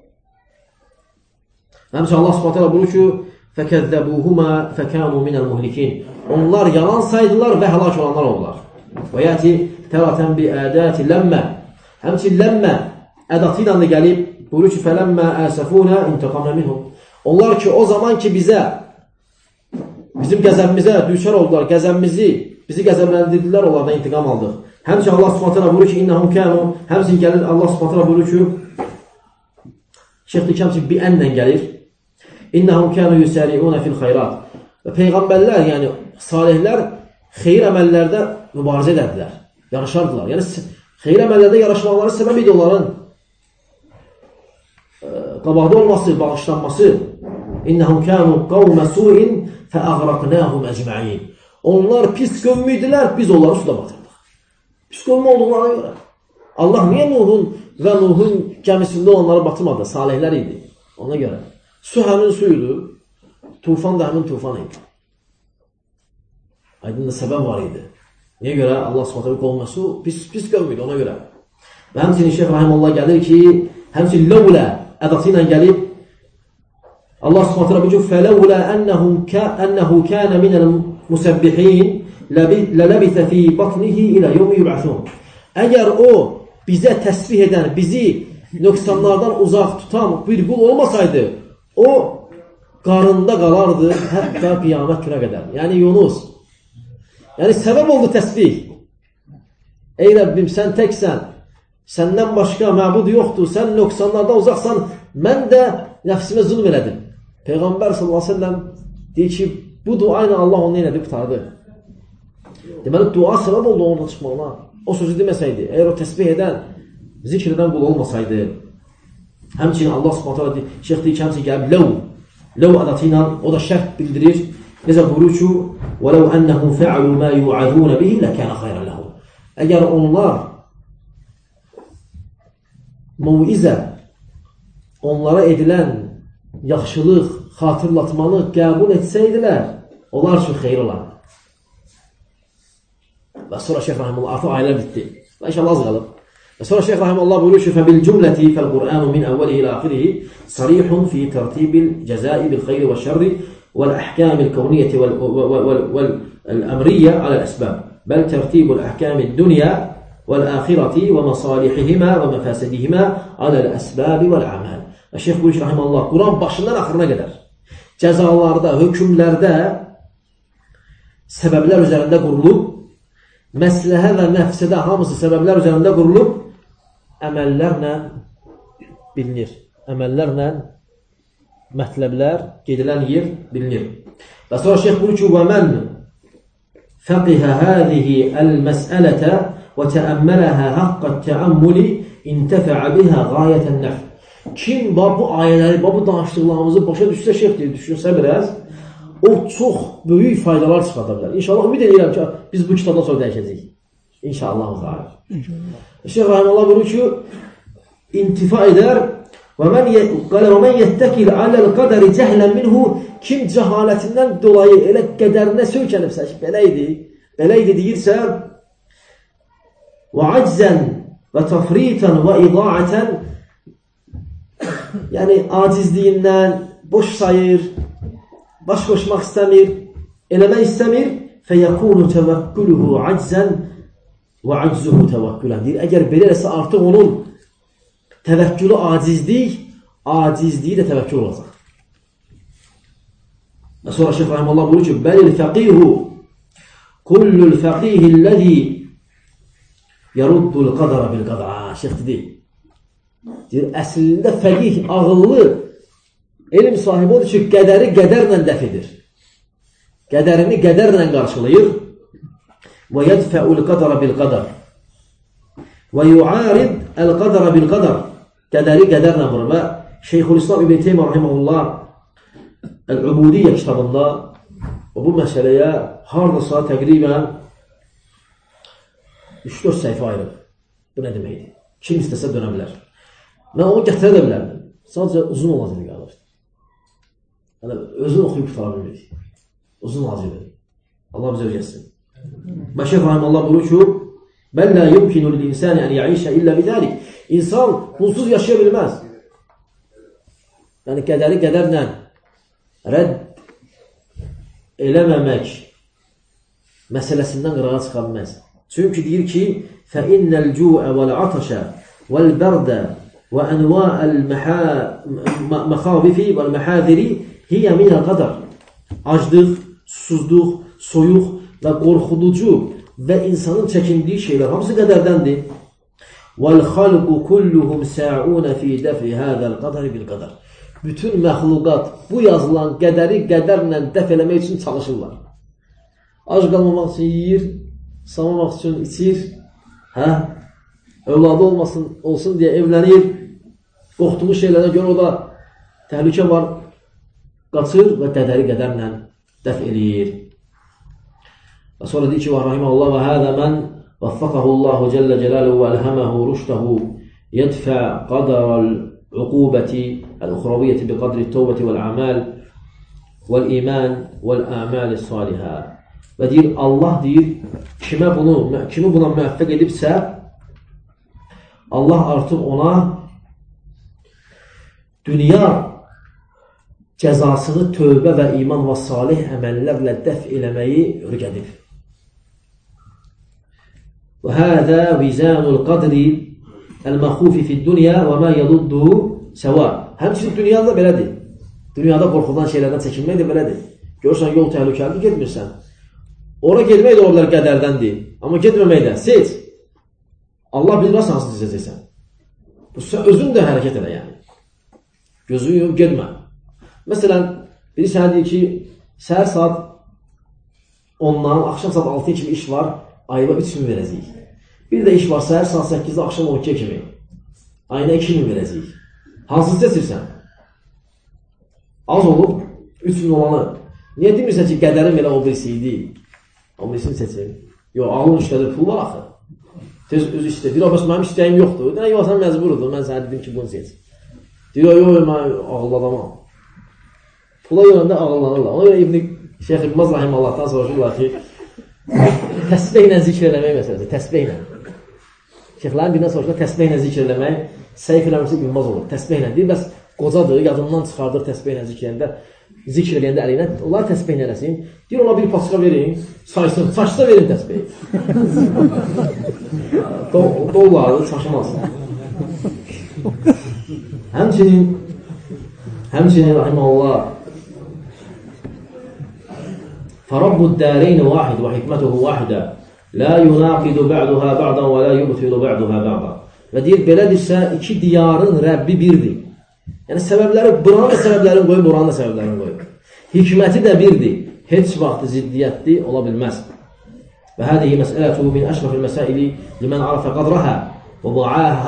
Həmçə Allah Subhanahu buyurur ki, "Fəkəzzəbuhuma fəkanu minəl muhlikin." Onlar yalan saydılar və həlak olanlar oldular. Və yəti tərətən bi ədəti ləmmə. Həmçin ləmmə ədatı ilə də gəlib, buyurur ki, "Fələmmə əsəfunə intəqamna minhum." Onlar ki, o zaman ki bizim qəzəbimizə düçar oldular, bizi qəzəbləndirdilər, onlardan intiqam aldıq. Həmçin Allah Subhanahu buyurur ki, "İnnəhum kənu." Həmçin gəlir Allah Subhanahu buyurur ki, Şeyx həmçin bi ənlə gəlir. "İnnəhum kənu yusəri'una fil xeyrat." Və peyğəmbərlər, yəni salihlər xeyir əməllərdə mübarizə edədilər, yarışardılar. Yəni xeyir əməllərdə yarışmaqları səbəb idi onların qabaqda olması, bağışlanması. "İnnəhum kənu qavmə su'in fəəğraqnəhum əcməin." Onlar pis qövmü idilər, biz onları suda batırdıq. Pis qövmü olduğuna görə. Allah niyə Nuhun gəmisində onları batırmadı? Salihlər idi. Ona görə. Su həmin suydu, tufan da həmin tufan idi. Aydın da səbəb var idi. Niyə görə? Allah Subhanahu qovmə su pis qövmü idi, ona görə. Və həmçinin Şeyx Rahimullah gəlir ki, həmçinin ləvlə ədatı ilə gəlib, Allah Subhanahu buyurur ki, "Fələvlə ənəhu kənə minəl musəbbihin lələbitə fi batnihi ilə yevmi yub'asun." Əgər o bizə təsbih edən, bizi nöqsanlardan uzaq tutan bir qul olmasaydı, o qarında qalardı hətta qiyamət günə qədər. Yəni Yunus. Yəni səbəb oldu təsbih. "Ey Rəbbim, sən təksən, səndən başqa məbud yoxdur, sən nöqsanlardan uzaqsan, mən də nəfsimə zulm elədim." Peyğəmbər sallallahu aleyhi ve sellem deyir ki, bu dua ilə Allah onu elədi, qutardı. Deməli, dua səbəb oldu ondan çıxmağına. O sözü deməsəydi, əgər o təsbih edən, zikr edən qul olmasaydı. Həmçinin Allah Subhanahu deyir, şeyx deyir ki, həmçinin gəlib ləv ədatı ilə o da şərt bildirir. Necə buyurur ki, وَلَوْ أَنَّهُمْ فَعَلُوا مَا يُعَذُونَ بِهِ لَكَانَ خَيْرًا لَهُمْ. Əgər onlar muvizə, onlara edilən yaxşılıq, xatırlatmanı qəbul etsəydilər, onlar üçün xeyr olar. Və sonra Şeyx Rahimullah artıq ayələr bitdi. Və inşallah az qalıb. Və sonra Şeyx Rahimullah buyurur ki, فَبِالْ جُمْلَةِ فَالْقُرْآنُ مِنْ أَوَّلِهِ إِلَى آخِرِهِ صَرِيحٌ فِي تَرْتِيبِ الْجَزَاءِ بِالْخَيْرِ وَالشَّرِّ وَالْأَحْكَامِ الْكَوْنِيَّةِ وَالْأَمْرِيَّةِ على الأسباب بل ترتيب الأحكام الدنيا والآخرة ومصالحهما ومفاسدهما على الأسباب والأعمال. Şeyh buyurur rahimehullah, Quran başından axırına qədər cəzalarda, hökmlərdə səbəblər üzərində qurulub, məsləhə və məfsədə hamısı səbəblər üzərində qurulub, əməllərlə bilinir. Əməllərlə mətləblər, gedilən yer bilinir. Və sonra şeyh buyurur ki, وَمَنْ فَقِهَ هَذِهِ الْمَسْأَلَةَ وَتَأَمَّلَهَا حَقَّ التَّأَمُّلِ اِنْتَفَعَ بِهَا غَايَةَ النَّفْرِ. Kim bu ayələri, bu danışdıqlarımızı başa düşsə, şeyh deyir, düşünsə biraz, o çox böyük faydalar çıxarda bilər. İnşallah ümid edirəm ki, biz bu kitabdan sonra dəyişəcəyik. İnşallah. Şeyh Rahimullah buyurur ki, intifa edər وَمَنْ يَتَّكِلْ عَلَى الْقَدَرِ جَهْلًا مِنْهُ. Kim cəhalətindən dolayı elə qədərinə söykənibsə, belə idi deyirsə, وَعَجْزًا وَتَفْرِيتًا وَإِضَاعَةً, yəni acizliyindən boş sayır, baş qoşmaq istəmir, eləmək istəmir, فَيَكُونُ تَوَكُّلُهُ عَجْزًا وَعَجْزُهُ تَوَكُّلًا. deyir, əgər beləsə artıq onun təvəkkülü acizliyi də təvəkkül olacaq. Və sonra Şeyh Rahimullah buyurur ki, bəlil fəqihu kullul fəqihilləzi yaruddul qadara bil qadara. Şeyh deyir, əslində fəqih, ağıllı, elm sahibi odur ki, qədəri qədərlə dəf edir. Qədərini qədərlə qarşılayır. Və yədfəul qadara bil qadar. Və yuarid əl qadara bil qadar. Qədəri qədərlə vurur. Və Şeyxülislam İbn Teymiyyə rahimehullah Əl-Ubudiyyə kitabında bu məsələyə hardasa təqribən 3-4 səhifə ayırıb. Bu nə deməkdir? Kim istəsə dönə bilər. Mən onu gətirə də bilərdim. Sadəcə uzun olacaq qalır. Yəni, özünü oxuyub tutara bilmirik. Uzun olacaq. Allah bizə öyrətsin. Və Şeyx Rahimullah buyurur ki, Bəl la yumkinu lil-insani an ya'isha illa bidalik. İnsan bunsuz yaşaya bilməz. Yəni qədəri qədərlə rədd eləməmək məsələsindən qırağa çıxa bilməz. Çünki deyir ki, fəinnəl cu'a vəl-ataşa vəl-bərdə və ənva'əl-məxavifi vəl-məhaziri hiyyə minəl qadar. Aclıq, susuzluq, soyuq və qorxuducu və insanın çəkindiyi şeylər hamısı qədərdəndir. وَالْخَلْقُ كُلُّهُمْ سَاعُونَ فِي دَفْعِ هَذَا الْقَدَرِ بِالْقَدَرِ. Bütün məxluqat bu yazılan qədəri qədərlə dəf eləmək üçün çalışırlar. Ac qalmamaq üçün yiyir, samamaq üçün içir, övladı olsun deyə evlənir, qorxduğu şeylərə görə o da təhlükə var, qaçır və qədəri qədərlə dəf eləyir. Və sonra deyir ki, rahimehullah və həzə mən vəffəqəhu Allahu cəllə cəlaluhu və əlhəməhu rüşdəhu yədfə qadərəl uqubəti əl-uxraviyyəti bi qadri təvbəti vəl-əməl vəl-iman vəl-əməl salihə. Və deyir, Allah deyir, kimi buna müvəffəq edibsə, Allah artıq ona dünya cəzasını tövbə və iman və salih əməllərlə dəf eləməyi öyrədib. Və həzə vizanul qadri əl-məxufi fid-dünya və mə yədudduhu səva. Həmçinin dünyada belədir. Dünyada qorxulan şeylərdən çəkinmək də belədir. Görürsən, yol təhlükəli getmirsən. Ora getmək də oralar qədərdəndir. Amma getməmək də, seç. Allah bilməz hansı dizəcəksən. Özün də hərəkət elə yəni. Gözün yox, getmə. Məsələn, biri sənə deyir ki, səhər saat 10-dan, axşam saat 6-ya kimi iş var, ayıba 3.000 verəcəyik. Bir də iş var, səhər saat 8-də, axşam 12-ya kimi. Ayına 2.000 verəcəyik. Hansını seçirsən? Az olub, 3.000 olanı. Niyə demirsən ki, qədərim elə o birisi idi? O birisini seçir. Yox, ağlın işlədir, pul var axı. Tez özü istəyir. Deyir, mənim istəyim yoxdur. Deyir, yox, sən məcburdur. Mən sənə dedim ki, bunu seç. Deyir, yox, mən ağıllı adamam. Pula görəndə ağıllanırlar. Ona görə Şeyx İbn Baz rahimehullah soruşurlar ki, Təsbihlə zikr eləmək məsələsi, təsbihlə. Şeyxlərin birindən soruşlar, təsbihlə zikr eləmək, səhif eləməsi bilmaz olur. Təsbihlə deyir, bəs qocadır, yadından çıxardır təsbihlə zikr eləyəndə əliylə, onlar təsbihlə eləsin. Deyir, ona bir paçka verin, saysın, saçda verin təsbihi. Dolları saçmaz. Həmçinin rahiməhullah فَرَبُّ الدَّارَيْنِ وَاحِدٌ وَحِكْمَتُهُ وَاحِدًا لَا يُنَاقِدُ بَعْدُهَا بَعْضًا وَلَا يُبْتِلُ بَعْدُهَا بَعْضًا. Və deyir, belədirsə, iki diyarın Rəbbi birdir. Yəni, səbəbləri, buranın da səbəblərini qoyub, buranın da səbəblərini qoyub. Hikməti də birdir. Heç vaxt ziddiyyətli ola bilməz. Və hədihi məsələtuhu min əşrafil məsəili limən arafə qadrahə və rə'aha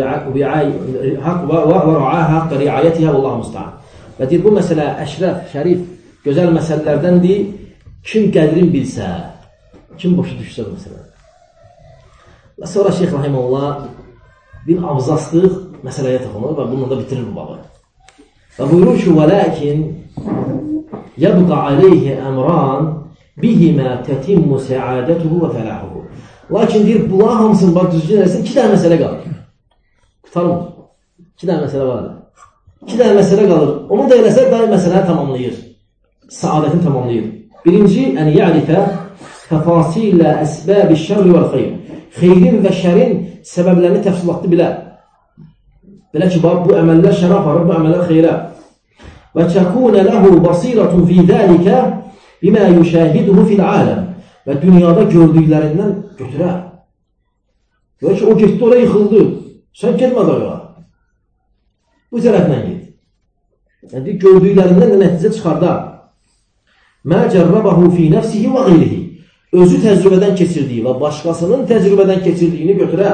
haqqa riayətihə və Allah musta'an. Və deyir, bu məsələ əşrəf, şərif, gözəl məsələlərdəndir. Kim qədrin bilsə, kim başa düşsə bu məsələ. Və sonra Şeyx Rahimullah bir abzastlıq məsələyə toxunur və bununla da bitirir bu babı. Və buyurur ki, وَلَكِنْ يَبْقَ عَلَيْهِ أَمْرَانِ بِهِمَا تَتِمُّ سَعَادَتُهُ وَفَلَاحُهُ. Lakin deyir, bunların hamısını bax düzgün eləsin, 2 dənə məsələ qalır. Qutarmır. 2 dənə məsələ var. 2 dənə məsələ qalır. Onu da eləsə, daim məsələni tamamlayır. Saadətini tamamlayır. Birinci, ən ya'rifə təfasilə əsbəb-i şərri vəl xeyr. Xeyrin və şərin səbəblərini təfsilatlı bilər. Belə ki, bu əməllər şərə aparır, bu əməllər xeyrə. Və təkунə ləhu basirətun fi zəlikə bimə yüşəhiduhu fil aləm. Və dünyada gördüklərindən götürər. Görə ki, o getdi, oraya yıxıldı. Sən getmədi oraya. Bu tərəflə get. Yəni, gördüklərindən də nəticə çıxardar. Mə cərrabəhu fi nəfsihi və qeyrihi. Özü təcrübədən keçirdiyi və başqasının təcrübədən keçirdiyini götürər.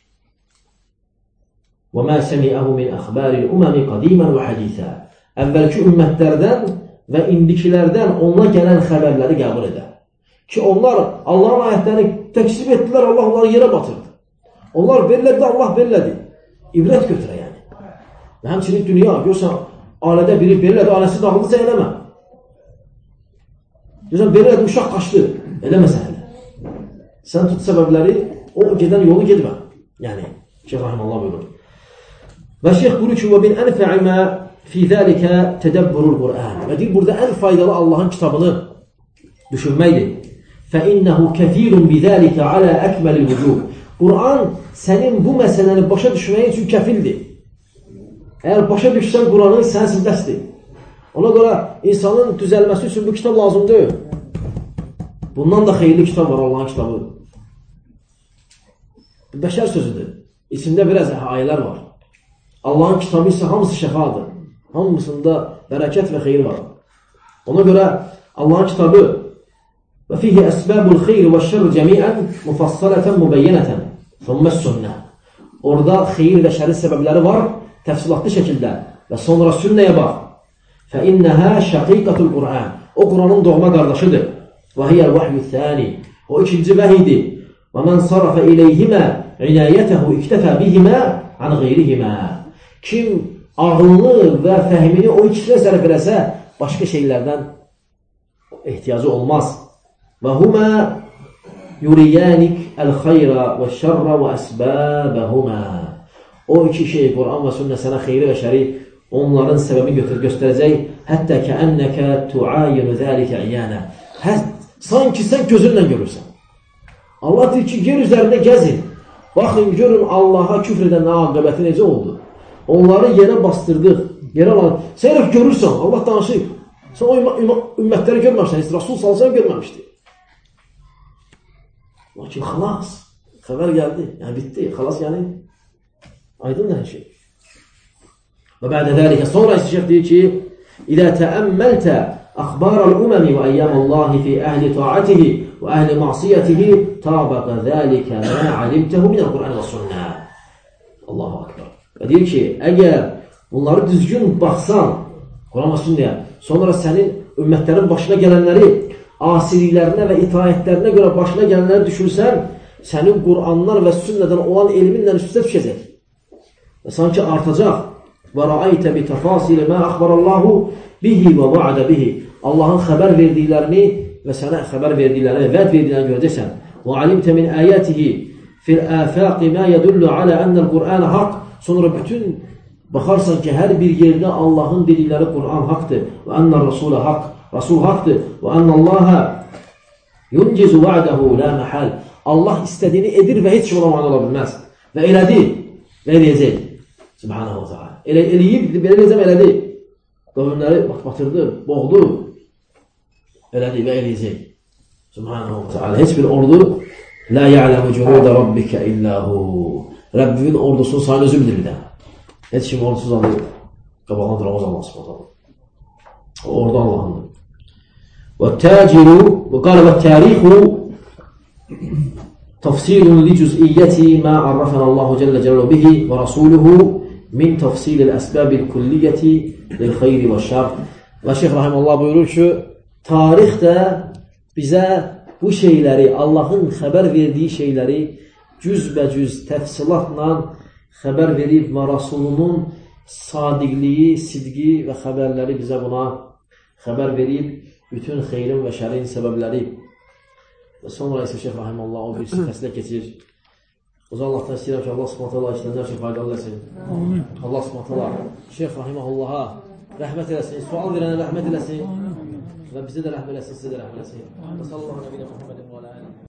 Və mə səmiəhu min əxbəril umami qadimən və hədithə. Əvvəlki ümmətlərdən və indikilərdən ona gələn xəbərləri qəbul edər. Ki onlar Allahın ayətlərini təksib etdilər, Allah onları yerə batırdı. Onlar bellədi, Allah bellədi. İbrət götürə yəni. Və həmçinin dünya, görsən, alədə biri bellədi, aləsi dağılırsa eləmə. Görsən, bellədi, uşaq qaçdı. Eləmə səhələ. Sən tut səbəbləri, o gedən yolu gedmə. Yəni, Şeyx Rahiməllah buyurur. Və Şeyx buyurur ki, وَبِنْ أَنْفَعِ مَا فِي ذَلِكَ تَدَبُّرُ الْقُرْآنِ. Və deyir, burada ən faydalı Allahın kitabını düşünməkdir. فَإِنَّهُ كَثِيرٌ بِذَلِكَ عَلَى أَكْمَلِ الْوُجُوبِ. Quran sənin bu məsələni başa düşməyin üçün kəfildir. Əgər başa düşsən Quranı, sənsin dəsdir. Ona görə insanın düzəlməsi üçün bu kitab lazımdır. Bundan da xeyirli kitab var, Allahın kitabı. Bu bəşər sözüdür. İçində biraz ayələr var. Allahın kitabı isə hamısı şəfadır. Hamısında bərəkət və xeyir var. Ona görə Allahın kitabı və fihi əsbəbul xeyri və şərri cəmiən mufassalətən mübəyyənətən thumməs sünnə. Orada xeyir və şəri səbəbləri var, təfsilatlı şəkildə və sonra sünnəyə bax. Fəinnəhə şəqiqətul Qur'an. O Quranın doğma qardaşıdır. Və hiyəl vəhyü thəni. O ikinci vəhidir. Və mən sarafə iləyhimə inayətəhu iktəfə bihimə an qeyrihimə. Kim ağıllı və fəhmini o ikisinə sərf eləsə, başqa şeylərdən ehtiyacı olmaz. Və humə yuriyənik əl-xayrə və şərrə və əsbəbəhumə. O iki şey, Quran və sünnə sənə xeyri və şəri onların səbəbini göstərəcək. Həttə kəənnəkə tuayinu zəlikə iyənə. Sanki sən gözünlə görürsən. Allah deyir ki, yer üzərində gəzin. Baxın, görün Allaha küfr edənin aqibəti necə oldu. Onları yerə bastırdıq. Yerə alalım. Sən görürsən, Allah danışıb. Sən o ümmətləri görməmişsən, heç Rasul salsan görməmişdi. Lakin xalas, xəbər gəldi, yəni bitdi, xalas yəni aydındır hər şey. Və bə'də dəlikə, sonra şeyx deyir ki, İdə təəmməltə əxbaral uməmi və əyyəməllahi fi əhli taatihi və əhli masiyyətihi tabəqə zəlikə mə alimtəhu minəl Qur'an və sünnə. Allahu akbar. Və deyir ki, əgər bunları düzgün baxsan, Quran və sünnəyə, sonra sənin ümmətlərin başına gələnləri, asiliklərinə və itaətlərinə görə başına gələnləri düşürsən, sənin Qur'anlar və sünnədən olan elminlə üstə düşəcək. Və sanki artacaq. Və rəaytə bitəfasili mə əxbarallahu bihi və va'də bihi. Allahın xəbər verdiklərini və sənə xəbər verdikləri və vəd verdiklərini görəcəksən. Və alimtə min ayatihi fil afaqi ma yadullu ala annal Qur'an haqq. Sonra bütün baxarsan ki, hər bir yerdə Allahın dedikləri Qur'an haqqdır və annar rasulə haqq, rasul haqqdır və annallaha yuncizu va'dahu la mahal. Allah istədiyini edir və heç kim ona mane ola bilməz. Və elədi və eləyəcək. Subhanahu wa ta'ala. Eləyib, belə eləyəcəm, elədi. Qavimləri batırdı, boğdu. Elədi və eləyəcək. Subhanahu wa ta'ala. Heç bir ordu la ya'lamu cunuda rabbika illahu. Rəbbinin ordusunu sayın özü bilir də. Heç kim ordusuz alır. Qabağına duramaz Allah subhanahu. O ordu Allah'ındır. وقال والتاريخ تفصيل لجزئية ما عرفنا الله جل جلاله به ورسوله من تفصيل الأسباب الكلية للخير والشر. Və Şeyx Rahimullah buyurur ki, tarix də bizə bu şeyləri, Allahın xəbər verdiyi şeyləri cüzbəcüz təfsilatla xəbər verib və Rasulunun sadiqliyi, sidqi və xəbərləri bizə buna xəbər verib, bütün xeyrin və şərin səbəbləri. Və sonra isə Şeyx Rahimullah o bir fəslə keçir. O zaman Allah'tan istəyirəm ki, Allah subhanətələ işlənlər ki, faydalı eləsin. Allah subhanətələ Şeyx Rahimullaha rəhmət eləsin, sual verənə rəhmət eləsin və bizə də rəhmət eləsin, sizə də rəhmət eləsin. Və sallallahu aleyhi və səlləm.